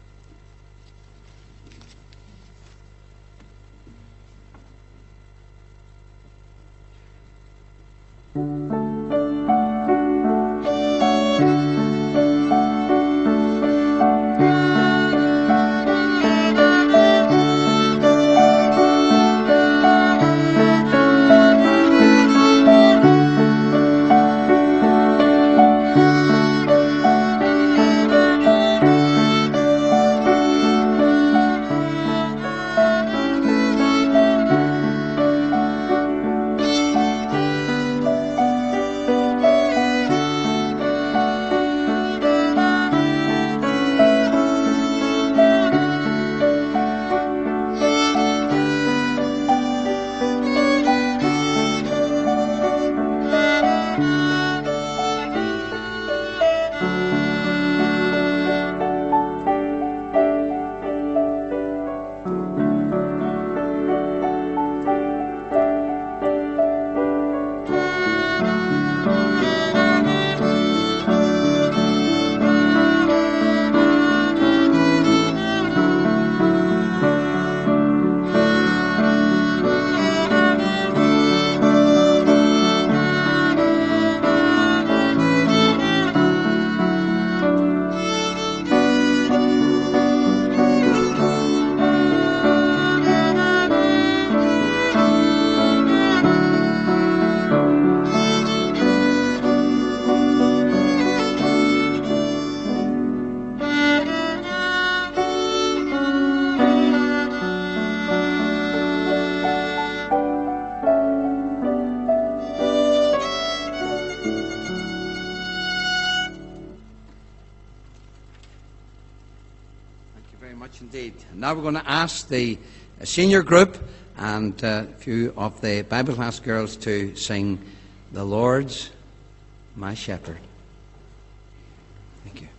Indeed. Now we're going to ask the senior group and a few of the Bible class girls to sing "The Lord's My Shepherd." Thank you.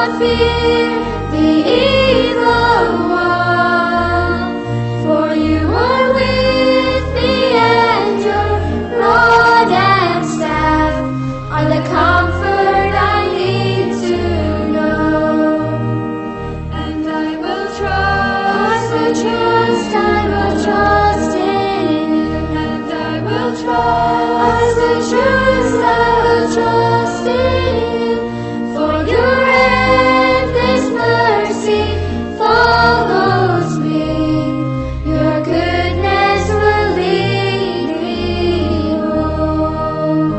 not fear the evil one, for you are with me, and your rod and staff are the comfort I need to know. And I will trust in you, and I will trust in you, for your endless mercy follows me, your goodness will lead me home.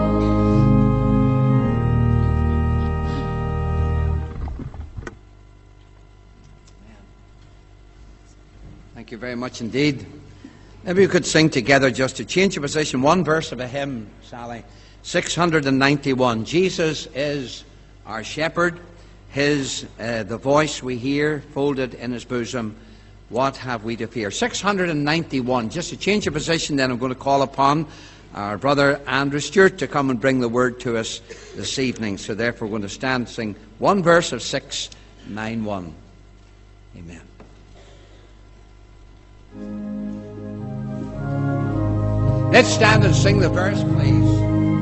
Thank you very much indeed. Maybe we could sing together just to change your position. One verse of a hymn, Sally. 691. Jesus is our shepherd. His the voice we hear folded in his bosom. What have we to fear? 691. Just to change your position, then I'm going to call upon our brother Andrew Stewart to come and bring the word to us this evening. So therefore we're going to stand and sing one verse of 691. Amen. Let's stand and sing the verse, please.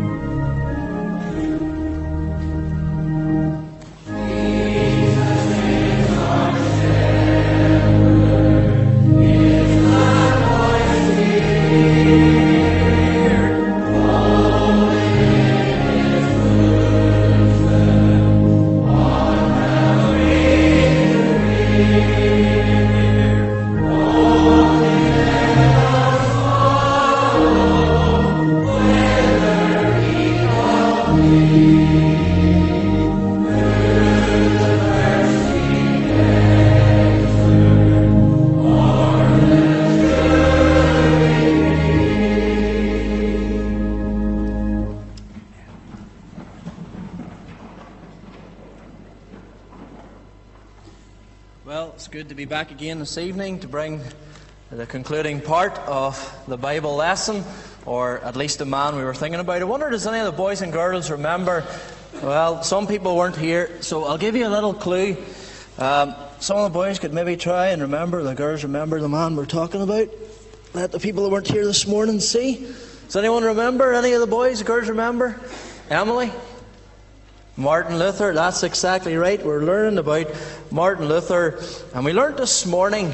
Well, it's good to be back again this evening to bring the concluding part of the Bible lesson, or at least the man we were thinking about. I wonder, does any of the boys and girls remember? Well, some people weren't here, so I'll give you a little clue. Some of the boys could maybe try and remember, the girls remember the man we're talking about. Let the people that weren't here this morning see. Does anyone remember? Any of the boys and girls remember? Emily? Martin Luther, that's exactly right. We're learning about Martin Luther, and we learned this morning,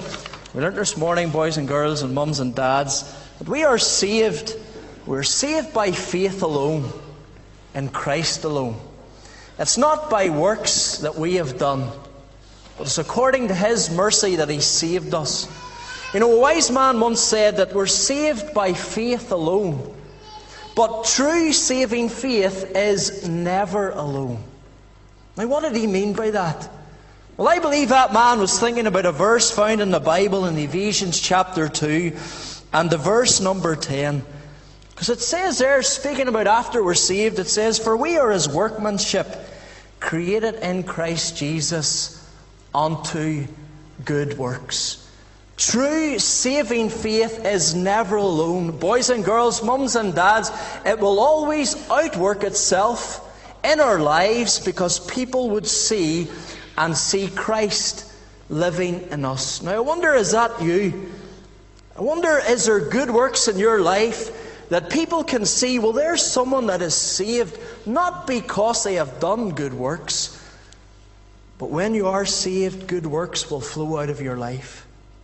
boys and girls and mums and dads, that we are saved. We're saved by faith alone, in Christ alone. It's not by works that we have done, but it's according to His mercy that He saved us. You know, a wise man once said that we're saved by faith alone. But true saving faith is never alone. Now, what did he mean by that? Well, I believe that man was thinking about a verse found in the Bible in Ephesians chapter 2 and the verse number 10. Because it says there, speaking about after we're saved, it says, "For we are His workmanship, created in Christ Jesus unto good works." True saving faith is never alone. Boys and girls, mums and dads, it will always outwork itself in our lives because people would see Christ living in us. Now I wonder, is that you? I wonder, is there good works in your life that people can see, well, there's someone that is saved not because they have done good works, but when you are saved, good works will flow out of your life.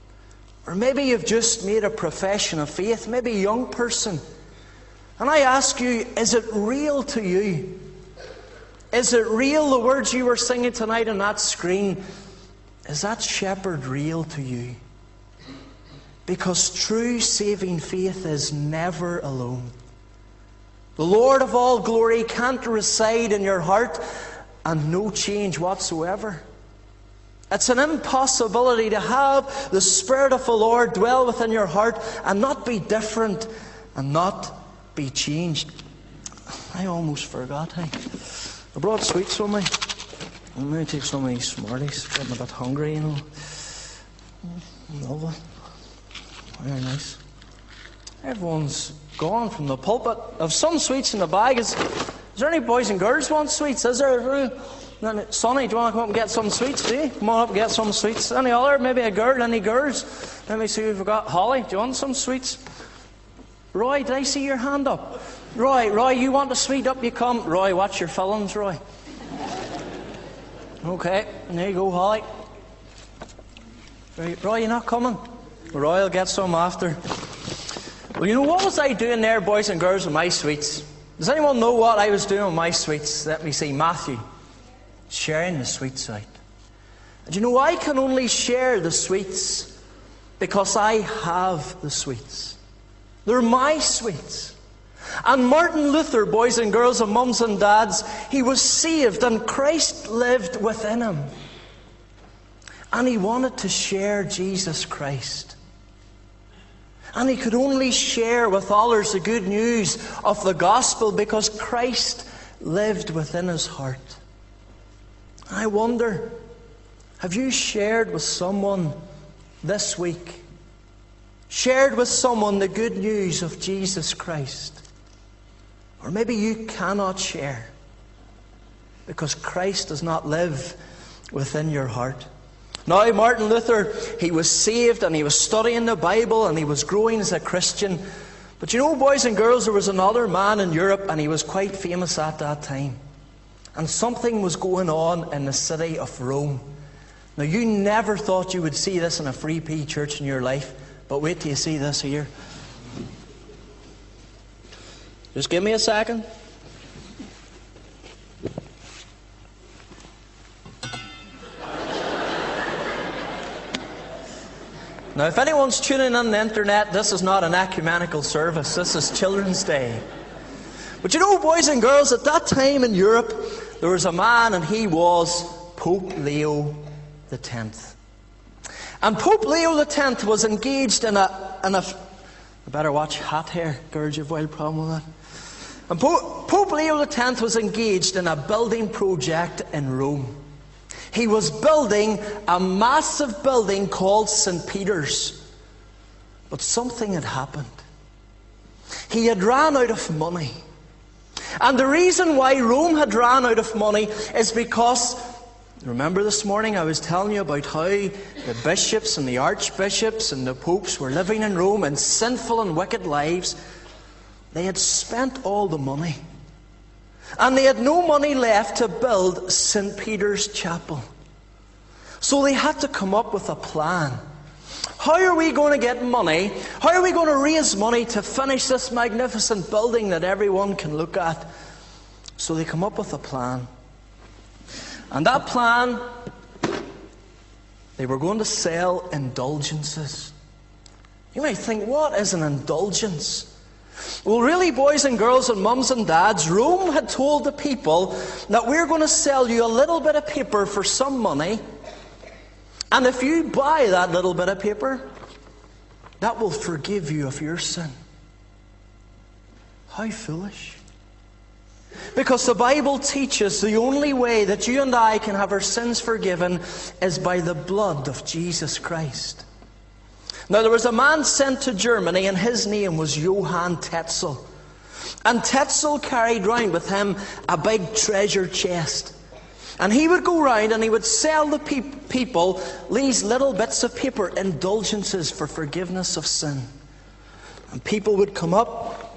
Or maybe you've just made a profession of faith, maybe a young person. And I ask you, is it real to you? Is it real, the words you were singing tonight on that screen? Is that shepherd real to you? Because true saving faith is never alone. The Lord of all glory can't reside in your heart and no change whatsoever. It's an impossibility to have the Spirit of the Lord dwell within your heart and not be different and not be changed. I almost forgot. I brought sweets with me. I'm going to take some of these Smarties. I'm getting a bit hungry, you know. Love it. Very nice. Everyone's gone from the pulpit. I've some sweets in the bag. Is there any boys and girls want sweets? Is there? Sonny, do you want to come up and get some sweets, do you? Come on up and get some sweets. Any other? Maybe a girl? Any girls? Let me see who we've got. Holly, do you want some sweets? Roy, did I see your hand up? Roy, you want a sweet? Up you come. Roy, watch your fillings, Roy. Okay, there you go, Holly. Right, Roy, you're not coming? Roy will get some after. Well, you know, what was I doing there, boys and girls, with my sweets? Does anyone know what I was doing with my sweets? Let me see. Matthew. Sharing the sweets out. And you know, I can only share the sweets because I have the sweets. They're my sweets. And Martin Luther, boys and girls and mums and dads, he was saved and Christ lived within him. And he wanted to share Jesus Christ. And he could only share with others the good news of the gospel because Christ lived within his heart. I wonder, have you shared with someone this week? Shared with someone the good news of Jesus Christ? Or maybe you cannot share because Christ does not live within your heart. Now, Martin Luther, he was saved and he was studying the Bible and he was growing as a Christian. But you know, boys and girls, there was another man in Europe and he was quite famous at that time. And something was going on in the city of Rome. Now, you never thought you would see this in a Free P church in your life, but wait till you see this here. Just give me a second. Now, if anyone's tuning on the internet, this is not an ecumenical service. This is Children's Day. But you know, boys and girls, at that time in Europe, there was a man and he was Pope Leo X. And Pope Leo X was engaged in a I better watch hat hair. Girls, you've a wild problem with that. And Pope Leo X was engaged in a building project in Rome. He was building a massive building called St. Peter's. But something had happened. He had ran out of money. And the reason why Rome had ran out of money is because, remember this morning I was telling you about how the bishops and the archbishops and the popes were living in Rome in sinful and wicked lives. They had spent all the money. And they had no money left to build St. Peter's Chapel. So they had to come up with a plan. How are we going to get money? How are we going to raise money to finish this magnificent building that everyone can look at? So they come up with a plan. And that plan, they were going to sell indulgences. You might think, what is an indulgence? Well, really, boys and girls and mums and dads, Rome had told the people that we're going to sell you a little bit of paper for some money. And if you buy that little bit of paper, that will forgive you of your sin. How foolish. Because the Bible teaches the only way that you and I can have our sins forgiven is by the blood of Jesus Christ. Now, there was a man sent to Germany and his name was Johann Tetzel. And Tetzel carried round with him a big treasure chest. And he would go round and he would sell the people these little bits of paper, indulgences for forgiveness of sin. And people would come up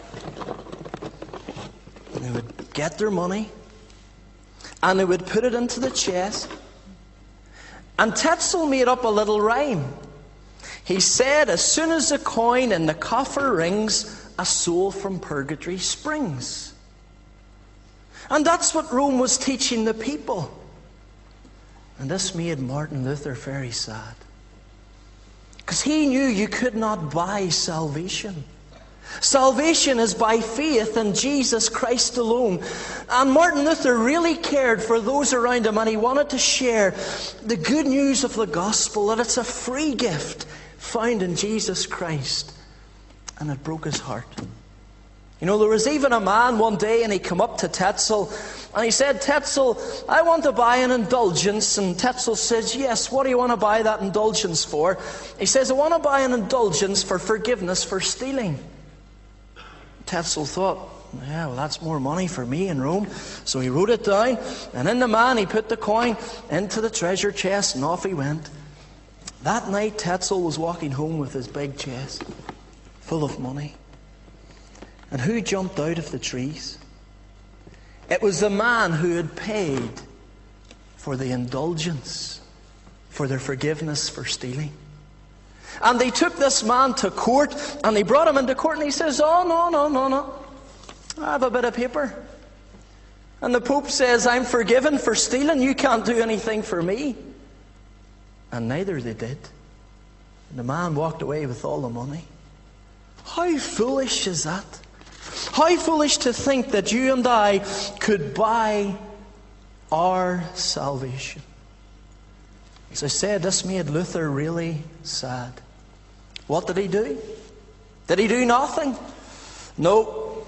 and they would get their money and they would put it into the chest. And Tetzel made up a little rhyme. He said, as soon as the coin in the coffer rings, a soul from purgatory springs. And that's what Rome was teaching the people. And this made Martin Luther very sad. Because he knew you could not buy salvation. Salvation is by faith in Jesus Christ alone. And Martin Luther really cared for those around him, and he wanted to share the good news of the gospel, that it's a free gift found in Jesus Christ. And it broke his heart. You know, there was even a man one day, and he came up to Tetzel, and he said, Tetzel, I want to buy an indulgence. And Tetzel says, yes, what do you want to buy that indulgence for? He says, I want to buy an indulgence for forgiveness for stealing. Tetzel thought, Yeah, well, that's more money for me in Rome. So he wrote it down, and in the man he put the coin into the treasure chest, and off he went. That night Tetzel was walking home with his big chest full of money. And who jumped out of the trees? It was the man who had paid for the indulgence, for their forgiveness for stealing. And they took this man to court, and they brought him into court, and he says, "Oh, no. I have a bit of paper." And the Pope says, "I'm forgiven for stealing. You can't do anything for me." And neither they did. And the man walked away with all the money. How foolish is that? How foolish to think that you and I could buy our salvation. As I said, this made Luther really sad. What did he do? Did he do nothing? No.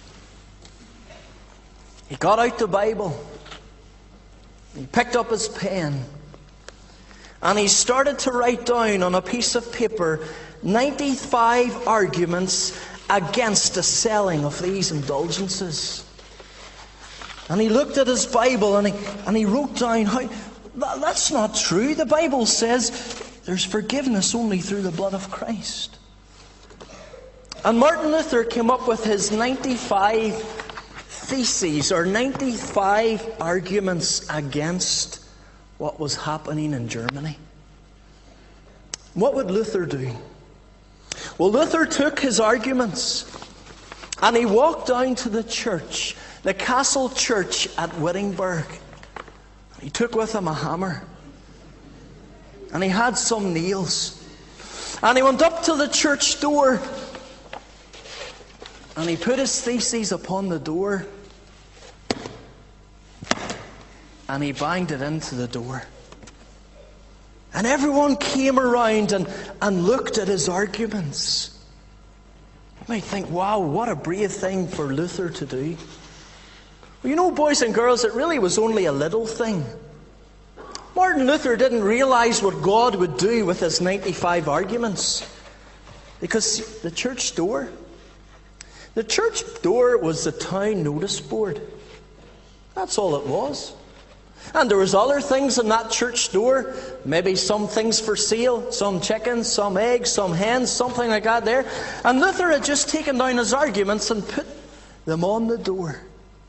He got out the Bible. He picked up his pen. And he started to write down on a piece of paper 95 arguments against the selling of these indulgences. And he looked at his Bible and he wrote down, that's not true. The Bible says there's forgiveness only through the blood of Christ. And Martin Luther came up with his 95 theses, or 95 arguments against what was happening in Germany. What would Luther do? Well, Luther took his arguments and he walked down to the church, the castle church at Wittenberg. He took with him a hammer and he had some nails. And he went up to the church door and he put his theses upon the door and he banged it into the door. And everyone came around and looked at his arguments. You might think, wow, what a brave thing for Luther to do. Well, you know, boys and girls, it really was only a little thing. Martin Luther didn't realize what God would do with his 95 arguments. Because the church door was the town notice board. That's all it was. And there was other things in that church door. Maybe some things for sale, some chickens, some eggs, some hens, something like that there. And Luther had just taken down his arguments and put them on the door.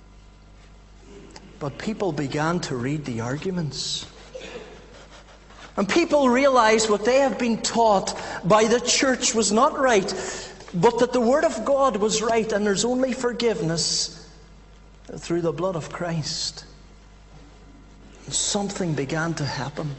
But people began to read the arguments. And people realized what they had been taught by the church was not right, but that the Word of God was right, and there's only forgiveness through the blood of Christ. Something began to happen.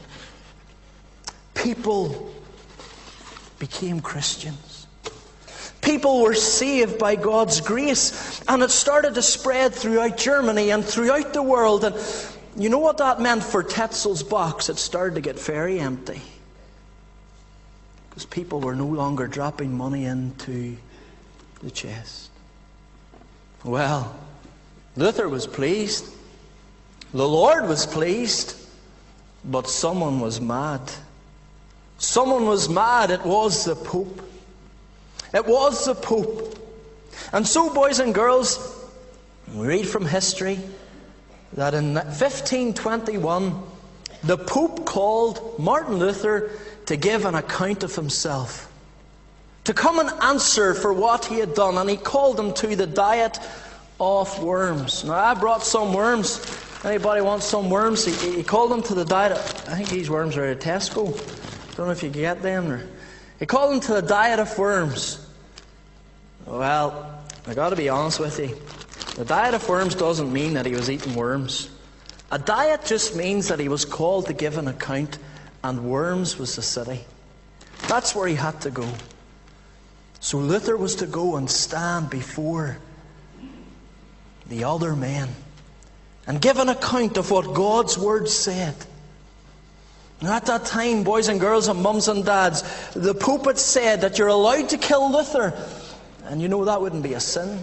People became Christians. People were saved by God's grace, and it started to spread throughout Germany and throughout the world. And you know what that meant for Tetzel's box? It started to get very empty. Because people were no longer dropping money into the chest. Well, Luther was pleased. The Lord was pleased, but someone was mad. Someone was mad. It was the Pope. It was the Pope. And so, boys and girls, we read from history that in 1521, the Pope called Martin Luther to give an account of himself, to come and answer for what he had done. And he called him to the Diet of Worms. Now, I brought some worms. Anybody want some worms? He called them to the diet. I think these worms are at Tesco. Don't know if you can get them. He called them to the Diet of Worms. Well, I got to be honest with you. The Diet of Worms doesn't mean that he was eating worms. A diet just means that he was called to give an account, and Worms was the city. That's where he had to go. So Luther was to go and stand before the other men and give an account of what God's Word said. Now, at that time, boys and girls and mums and dads, the Pope had said that you're allowed to kill Luther. And you know that wouldn't be a sin.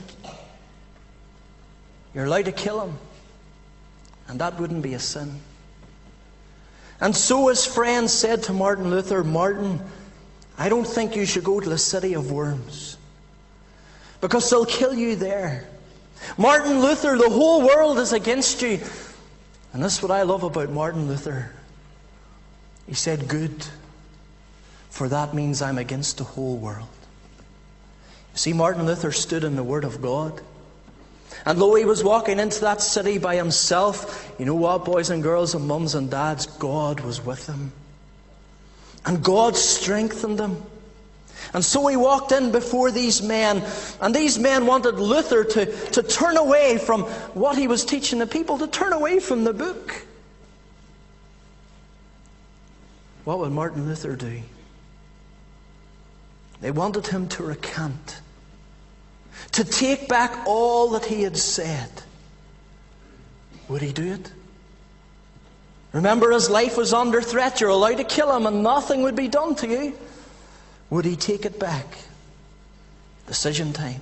You're allowed to kill him. And that wouldn't be a sin. And so his friends said to Martin Luther, Martin, I don't think you should go to the city of Worms, because they'll kill you there. Martin Luther, the whole world is against you. And this is what I love about Martin Luther. He said, good, for that means I'm against the whole world. You see, Martin Luther stood in the Word of God. And though he was walking into that city by himself, you know what, boys and girls and mums and dads, God was with him. And God strengthened him. And so he walked in before these men, and these men wanted Luther to turn away from what he was teaching the people, to turn away from the book. What would Martin Luther do? They wanted him to recant, to take back all that he had said. Would he do it? Remember, his life was under threat. You're allowed to kill him and nothing would be done to you. Would he take it back? Decision time.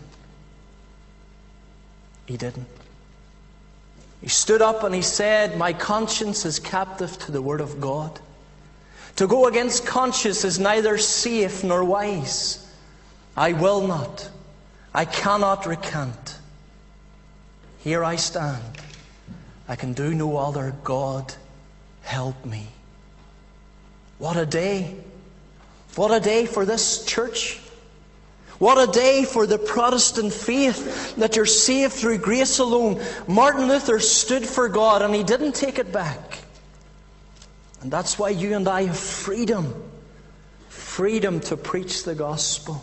He didn't. He stood up and he said, my conscience is captive to the Word of God. To go against conscience is neither safe nor wise. I will not. I cannot recant. Here I stand. I can do no other. God, help me. What a day. What a day for this church. What a day for the Protestant faith, that you're saved through grace alone. Martin Luther stood for God and he didn't take it back. And that's why you and I have freedom. Freedom to preach the gospel.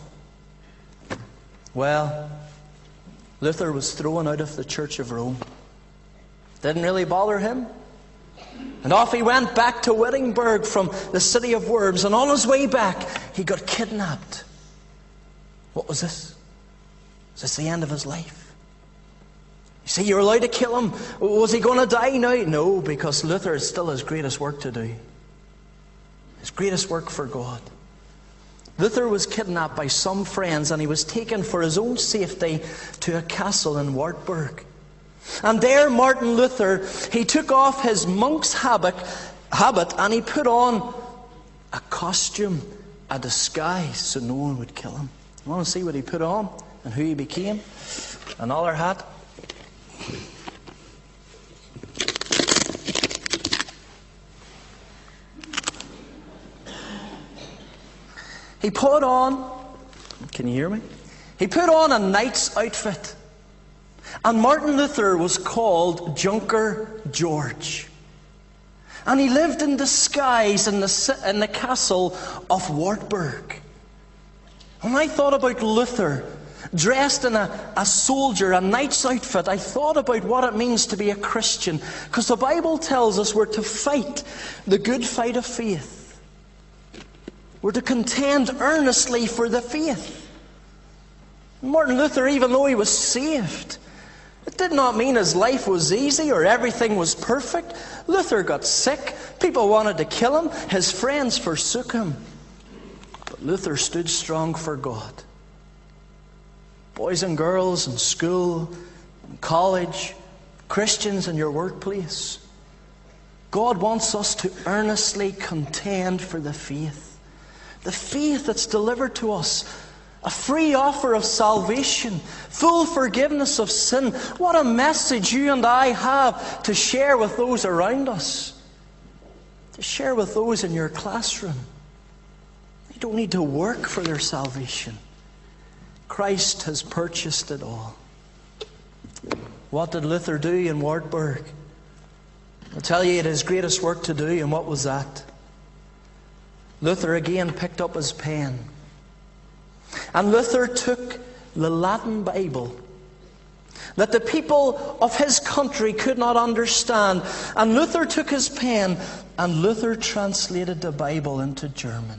Well, Luther was thrown out of the Church of Rome. Didn't really bother him. And off he went back to Wittenberg from the city of Worms. And on his way back, he got kidnapped. What was this? Was this the end of his life? You see, you're allowed to kill him. Was he going to die now? No, because Luther is still his greatest work to do. His greatest work for God. Luther was kidnapped by some friends and he was taken for his own safety to a castle in Wartburg. And there Martin Luther, he took off his monk's habit and he put on a costume, a disguise, so no one would kill him. You want to see what he put on and who he became? Another hat. He put on, can you hear me? He put on a knight's outfit. And Martin Luther was called Junker George. And he lived in disguise in the castle of Wartburg. When I thought about Luther, dressed in a soldier, a knight's outfit, I thought about what it means to be a Christian. Because the Bible tells us we're to fight the good fight of faith. We're to contend earnestly for the faith. Martin Luther, even though he was saved, it did not mean his life was easy or everything was perfect. Luther got sick. People wanted to kill him. His friends forsook him. But Luther stood strong for God. Boys and girls in school, in college, Christians in your workplace, God wants us to earnestly contend for the faith. The faith that's delivered to us. A free offer of salvation, full forgiveness of sin. What a message you and I have to share with those around us. To share with those in your classroom. They don't need to work for their salvation. Christ has purchased it all. What did Luther do in Wartburg? I'll tell you, he had his greatest work to do, and what was that? Luther again picked up his pen. And Luther took the Latin Bible that the people of his country could not understand. And Luther took his pen and Luther translated the Bible into German.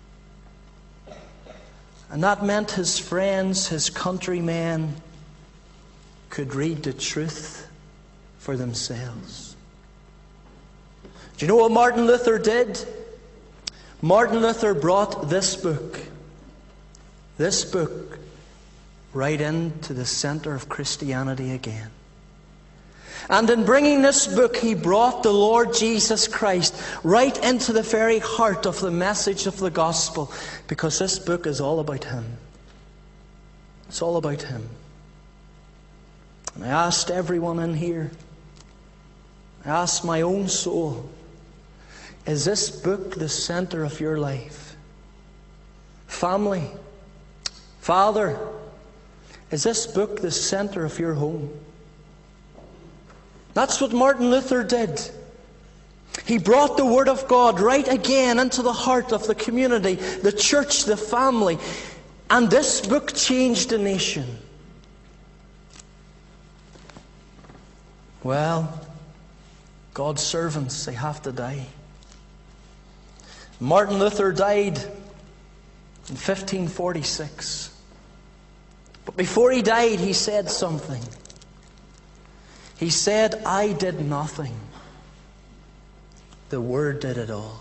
And that meant his friends, his countrymen, could read the truth for themselves. Do you know what Martin Luther did? Martin Luther brought this book right into the center of Christianity again. And in bringing this book, he brought the Lord Jesus Christ right into the very heart of the message of the gospel, because this book is all about Him. It's all about Him. And I asked everyone in here, I asked my own soul, is this book the center of your life? Family, Father, is this book the center of your home? That's what Martin Luther did. He brought the Word of God right again into the heart of the community, the church, the family. And this book changed the nation. Well, God's servants, they have to die. Martin Luther died in 1546. But before he died, he said something. He said, I did nothing. The Word did it all.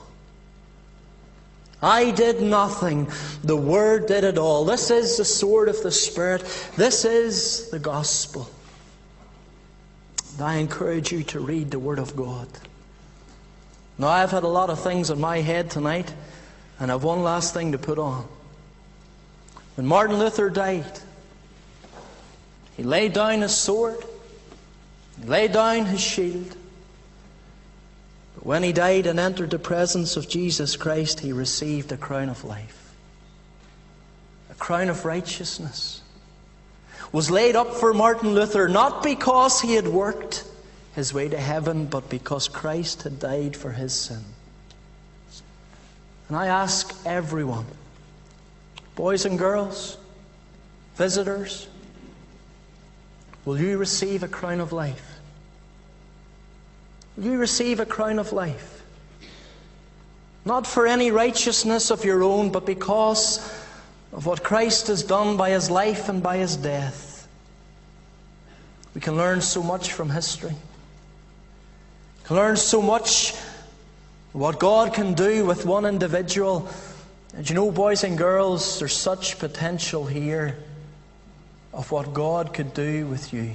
I did nothing. The Word did it all. This is the sword of the Spirit. This is the gospel. And I encourage you to read the Word of God. Now, I've had a lot of things in my head tonight, and I've one last thing to put on. When Martin Luther died, he laid down his sword. He laid down his shield. But when he died and entered the presence of Jesus Christ, he received a crown of life. A crown of righteousness was laid up for Martin Luther, not because he had worked his way to heaven, but because Christ had died for his sin. And I ask everyone, boys and girls, visitors, will you receive a crown of life? Will you receive a crown of life? Not for any righteousness of your own, but because of what Christ has done by His life and by His death. We can learn so much from history. We can learn so much what God can do with one individual. And you know, boys and girls, there's such potential here of what God could do with you.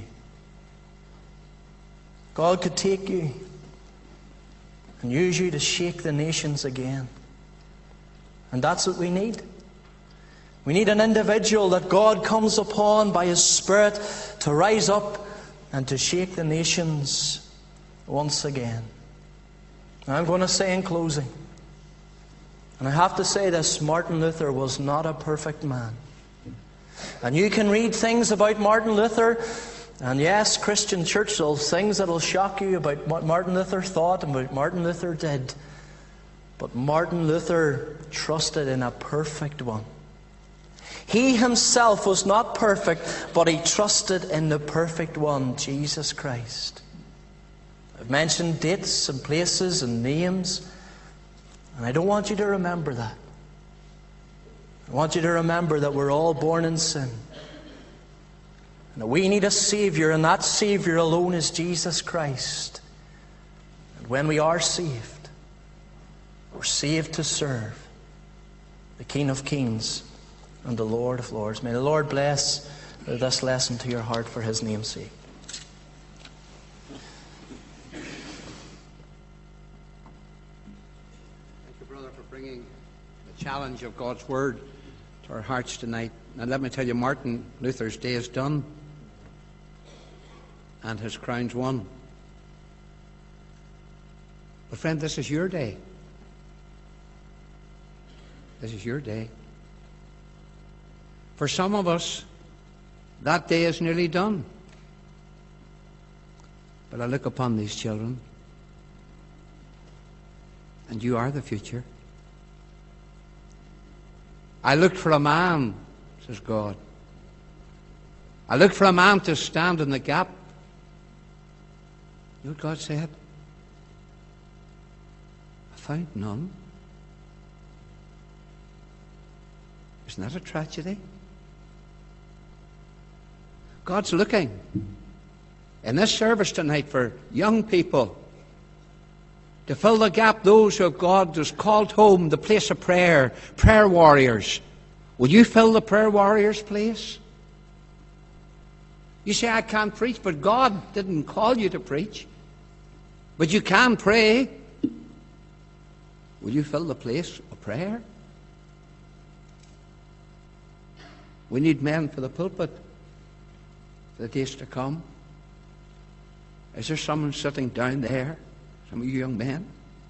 God could take you and use you to shake the nations again. And that's what we need. We need an individual that God comes upon by His Spirit to rise up and to shake the nations once again. Now, I'm going to say in closing, and I have to say this, Martin Luther was not a perfect man. And you can read things about Martin Luther, and yes, Christian Church, those things that will shock you about what Martin Luther thought and what Martin Luther did. But Martin Luther trusted in a perfect one. He himself was not perfect, but he trusted in the perfect one, Jesus Christ. I've mentioned dates and places and names, and I don't want you to remember that. I want you to remember that we're all born in sin. And that we need a Savior, and that Savior alone is Jesus Christ. And when we are saved, we're saved to serve the King of Kings and the Lord of Lords. May the Lord bless this lesson to your heart for His name's sake. Thank you, brother, for bringing the challenge of God's Word to our hearts tonight. Now let me tell you, Martin Luther's day is done and his crown's won. But friend, this is your day. This is your day. For some of us, that day is nearly done. But I look upon these children, and you are the future. I looked for a man, says God. I looked for a man to stand in the gap. You know what God said? I found none. Isn't that a tragedy? God's looking in this service tonight for young people to fill the gap, those who God has called home, the place of prayer, prayer warriors. Will you fill the prayer warriors' place? You say, I can't preach, but God didn't call you to preach. But you can pray. Will you fill the place of prayer? We need men for the pulpit for the days to come. Is there someone sitting down there, some of you young men,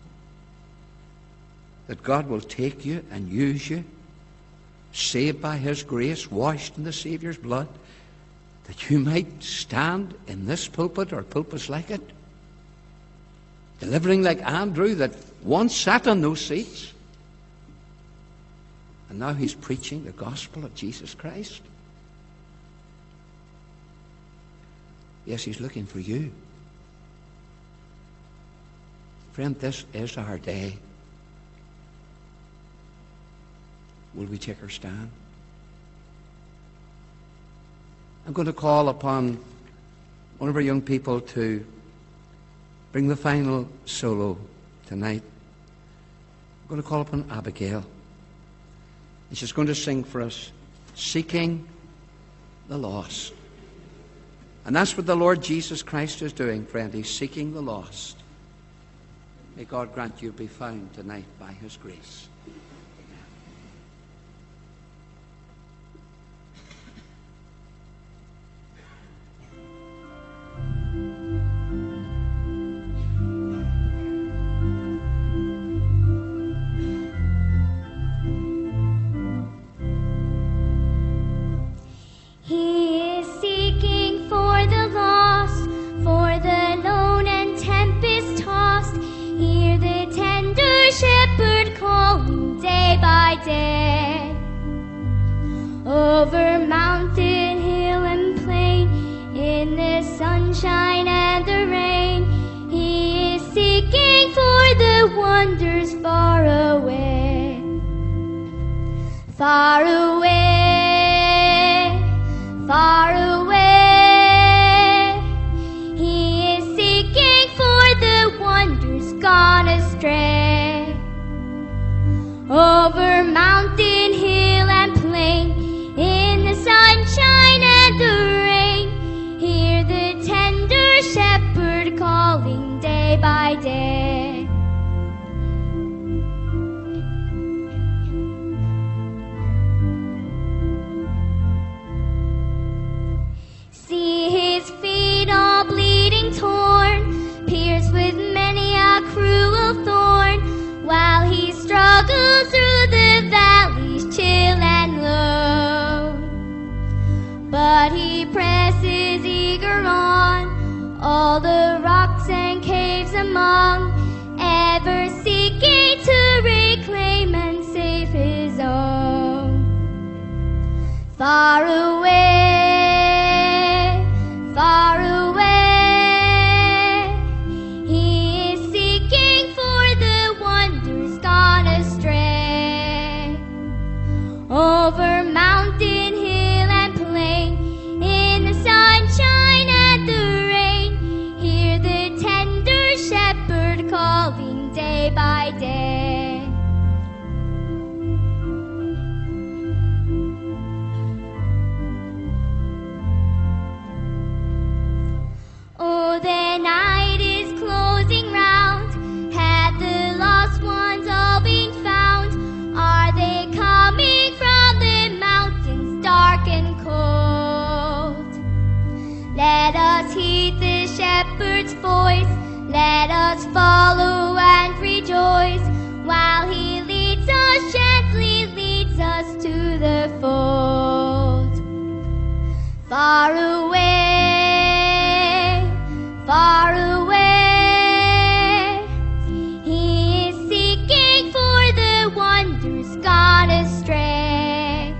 that God will take you and use you, saved by His grace, washed in the Saviour's blood, that you might stand in this pulpit or pulpits like it, delivering like Andrew that once sat on those seats, and now he's preaching the gospel of Jesus Christ? Yes, He's looking for you. Friend, this is our day. Will we take our stand? I'm going to call upon one of our young people to bring the final solo tonight. I'm going to call upon Abigail. And she's going to sing for us, Seeking the Lost. And that's what the Lord Jesus Christ is doing, friend. He's seeking the lost. May God grant you be found tonight by His grace. He is seeking for the lost, for the lone and tempest-tossed. Hear the tender shepherd calling day by day. Over mountain, hill, and plain, in the sunshine and the rain, He is seeking for the wonders far away. Far away, far away. He is seeking for the wonders gone astray. Over mountain, hill, and plain, in the sunshine and the rain, hear the tender shepherd calling day by day. See His feet all bleeding, torn, pierced with many a cruel thorn, while He struggles through the valleys chill and low. But He presses eager on, all the rocks and caves among, ever seeking to reclaim and save His own. Far away, far away, He is seeking for the wonders gone astray. Over mountain, hill, and plain, in the sunshine and the rain, hear the tender shepherd calling day by day. Oh, the night is closing round. Have the lost ones all been found? Are they coming from the mountains dark and cold? Let us heed the shepherd's voice. Let us follow and rejoice, while He leads us gently, leads us to the fold. Far away, far away, He is seeking for the wonders gone astray.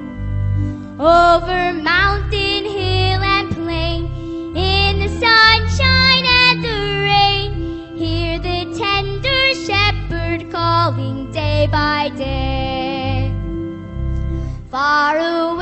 Over mountain, hill, and plain, in the sunshine and the rain, hear the tender shepherd calling day by day. Far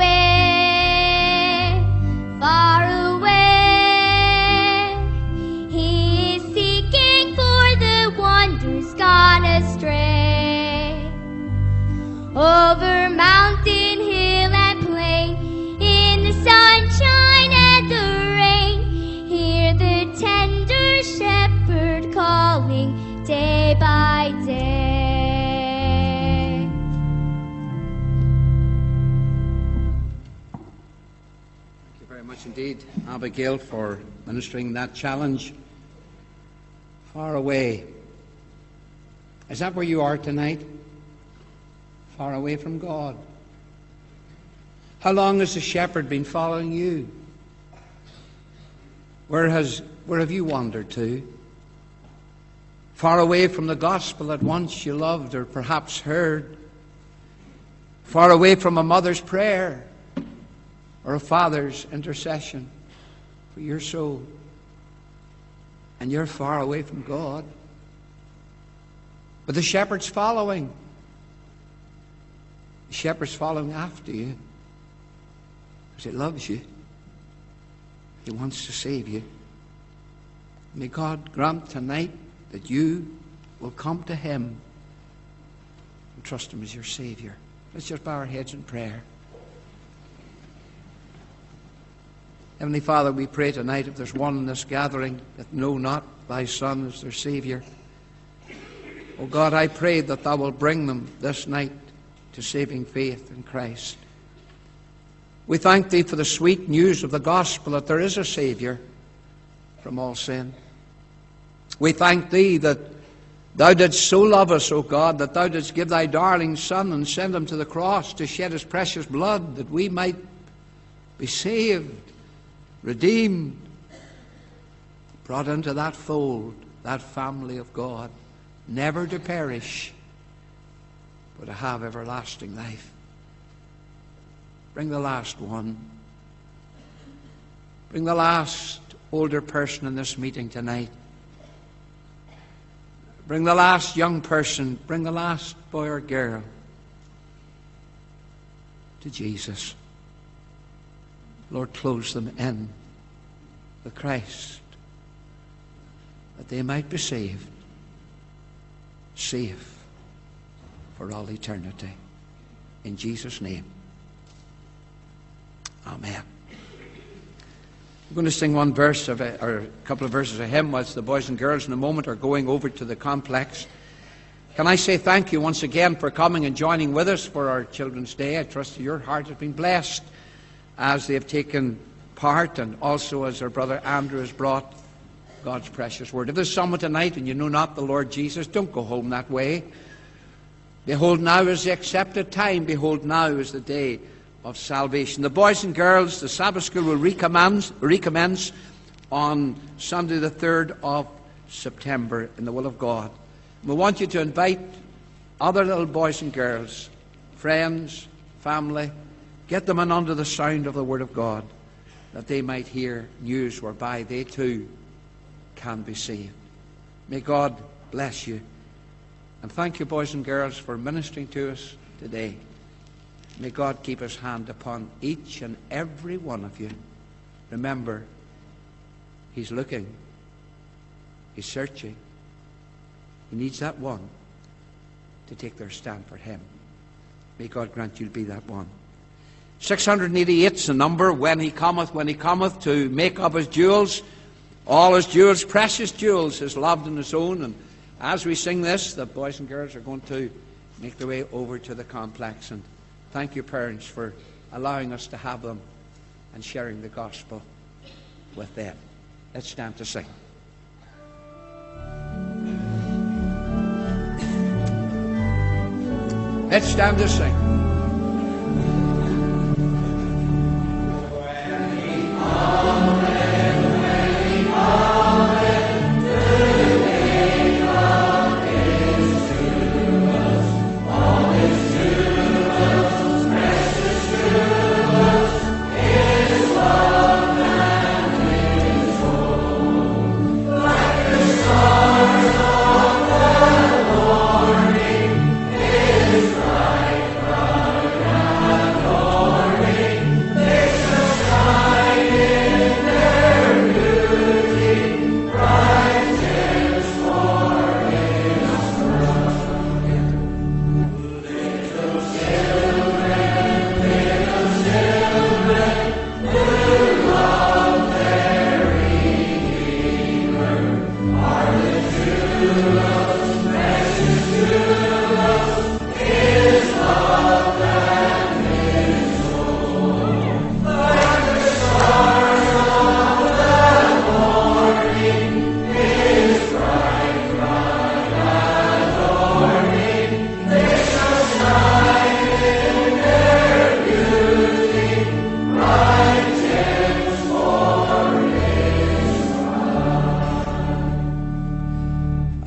away, far away, He is seeking for the wonders gone astray. Over mountain, hill, and plain, in the sunshine and the rain, hear the tender shepherd calling day by day. indeed, Abigail, for ministering that challenge. Far away. Is that where you are tonight? Far away from God. How long has the shepherd been following you? Where have you wandered to? Far away from the gospel that once you loved or perhaps heard. Far away from a mother's prayer or a father's intercession for your soul. And you're far away from God. But the shepherd's following. The shepherd's following after you. Because he loves you. He wants to save you. May God grant tonight that you will come to him and trust him as your Savior. Let's just bow our heads in prayer. Heavenly Father, we pray tonight, if there's one in this gathering that know not thy Son as their Savior, oh God, I pray that thou will bring them this night to saving faith in Christ. We thank thee for the sweet news of the gospel that there is a Savior from all sin. We thank thee that thou didst so love us, O God, that thou didst give thy darling Son and send him to the cross to shed his precious blood, that we might be saved, redeemed, brought into that fold, that family of God, never to perish, but to have everlasting life. Bring the last one. Bring the last older person in this meeting tonight. Bring the last young person. Bring the last boy or girl to Jesus. Lord, close them in the Christ, that they might be saved, safe for all eternity. In Jesus' name. Amen. I'm going to sing one verse or a couple of verses of hymn whilst the boys and girls in a moment are going over to the complex. Can I say thank you once again for coming and joining with us for our Children's Day. I trust that your heart has been blessed as they have taken part, and also as our brother Andrew has brought God's precious word. If there's someone tonight and you know not the Lord Jesus, don't go home that way. Behold, now is the accepted time. Behold, now is the day of salvation. The boys and girls, the Sabbath school will recommence on Sunday the 3rd of September in the will of God. We want you to invite other little boys and girls, friends, family, get them in under the sound of the Word of God, that they might hear news whereby they too can be saved. May God bless you. And thank you, boys and girls, for ministering to us today. May God keep his hand upon each and every one of you. Remember, he's looking. He's searching. He needs that one to take their stand for him. May God grant you to be that one. 688 is the number, when he cometh to make up his jewels, all his jewels, precious jewels, his loved and his own. And as we sing this, the boys and girls are going to make their way over to the complex. And thank you, parents, for allowing us to have them and sharing the gospel with them. Let's stand to sing. Let's stand to sing. Right.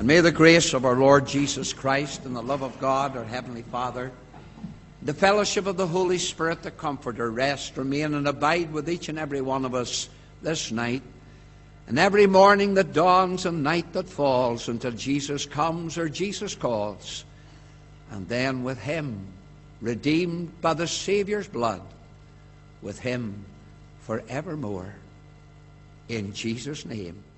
And may the grace of our Lord Jesus Christ and the love of God, our Heavenly Father, the fellowship of the Holy Spirit, the Comforter, rest, remain, and abide with each and every one of us this night, and every morning that dawns and night that falls, until Jesus comes or Jesus calls, and then with Him, redeemed by the Saviour's blood, with Him forevermore. In Jesus' name.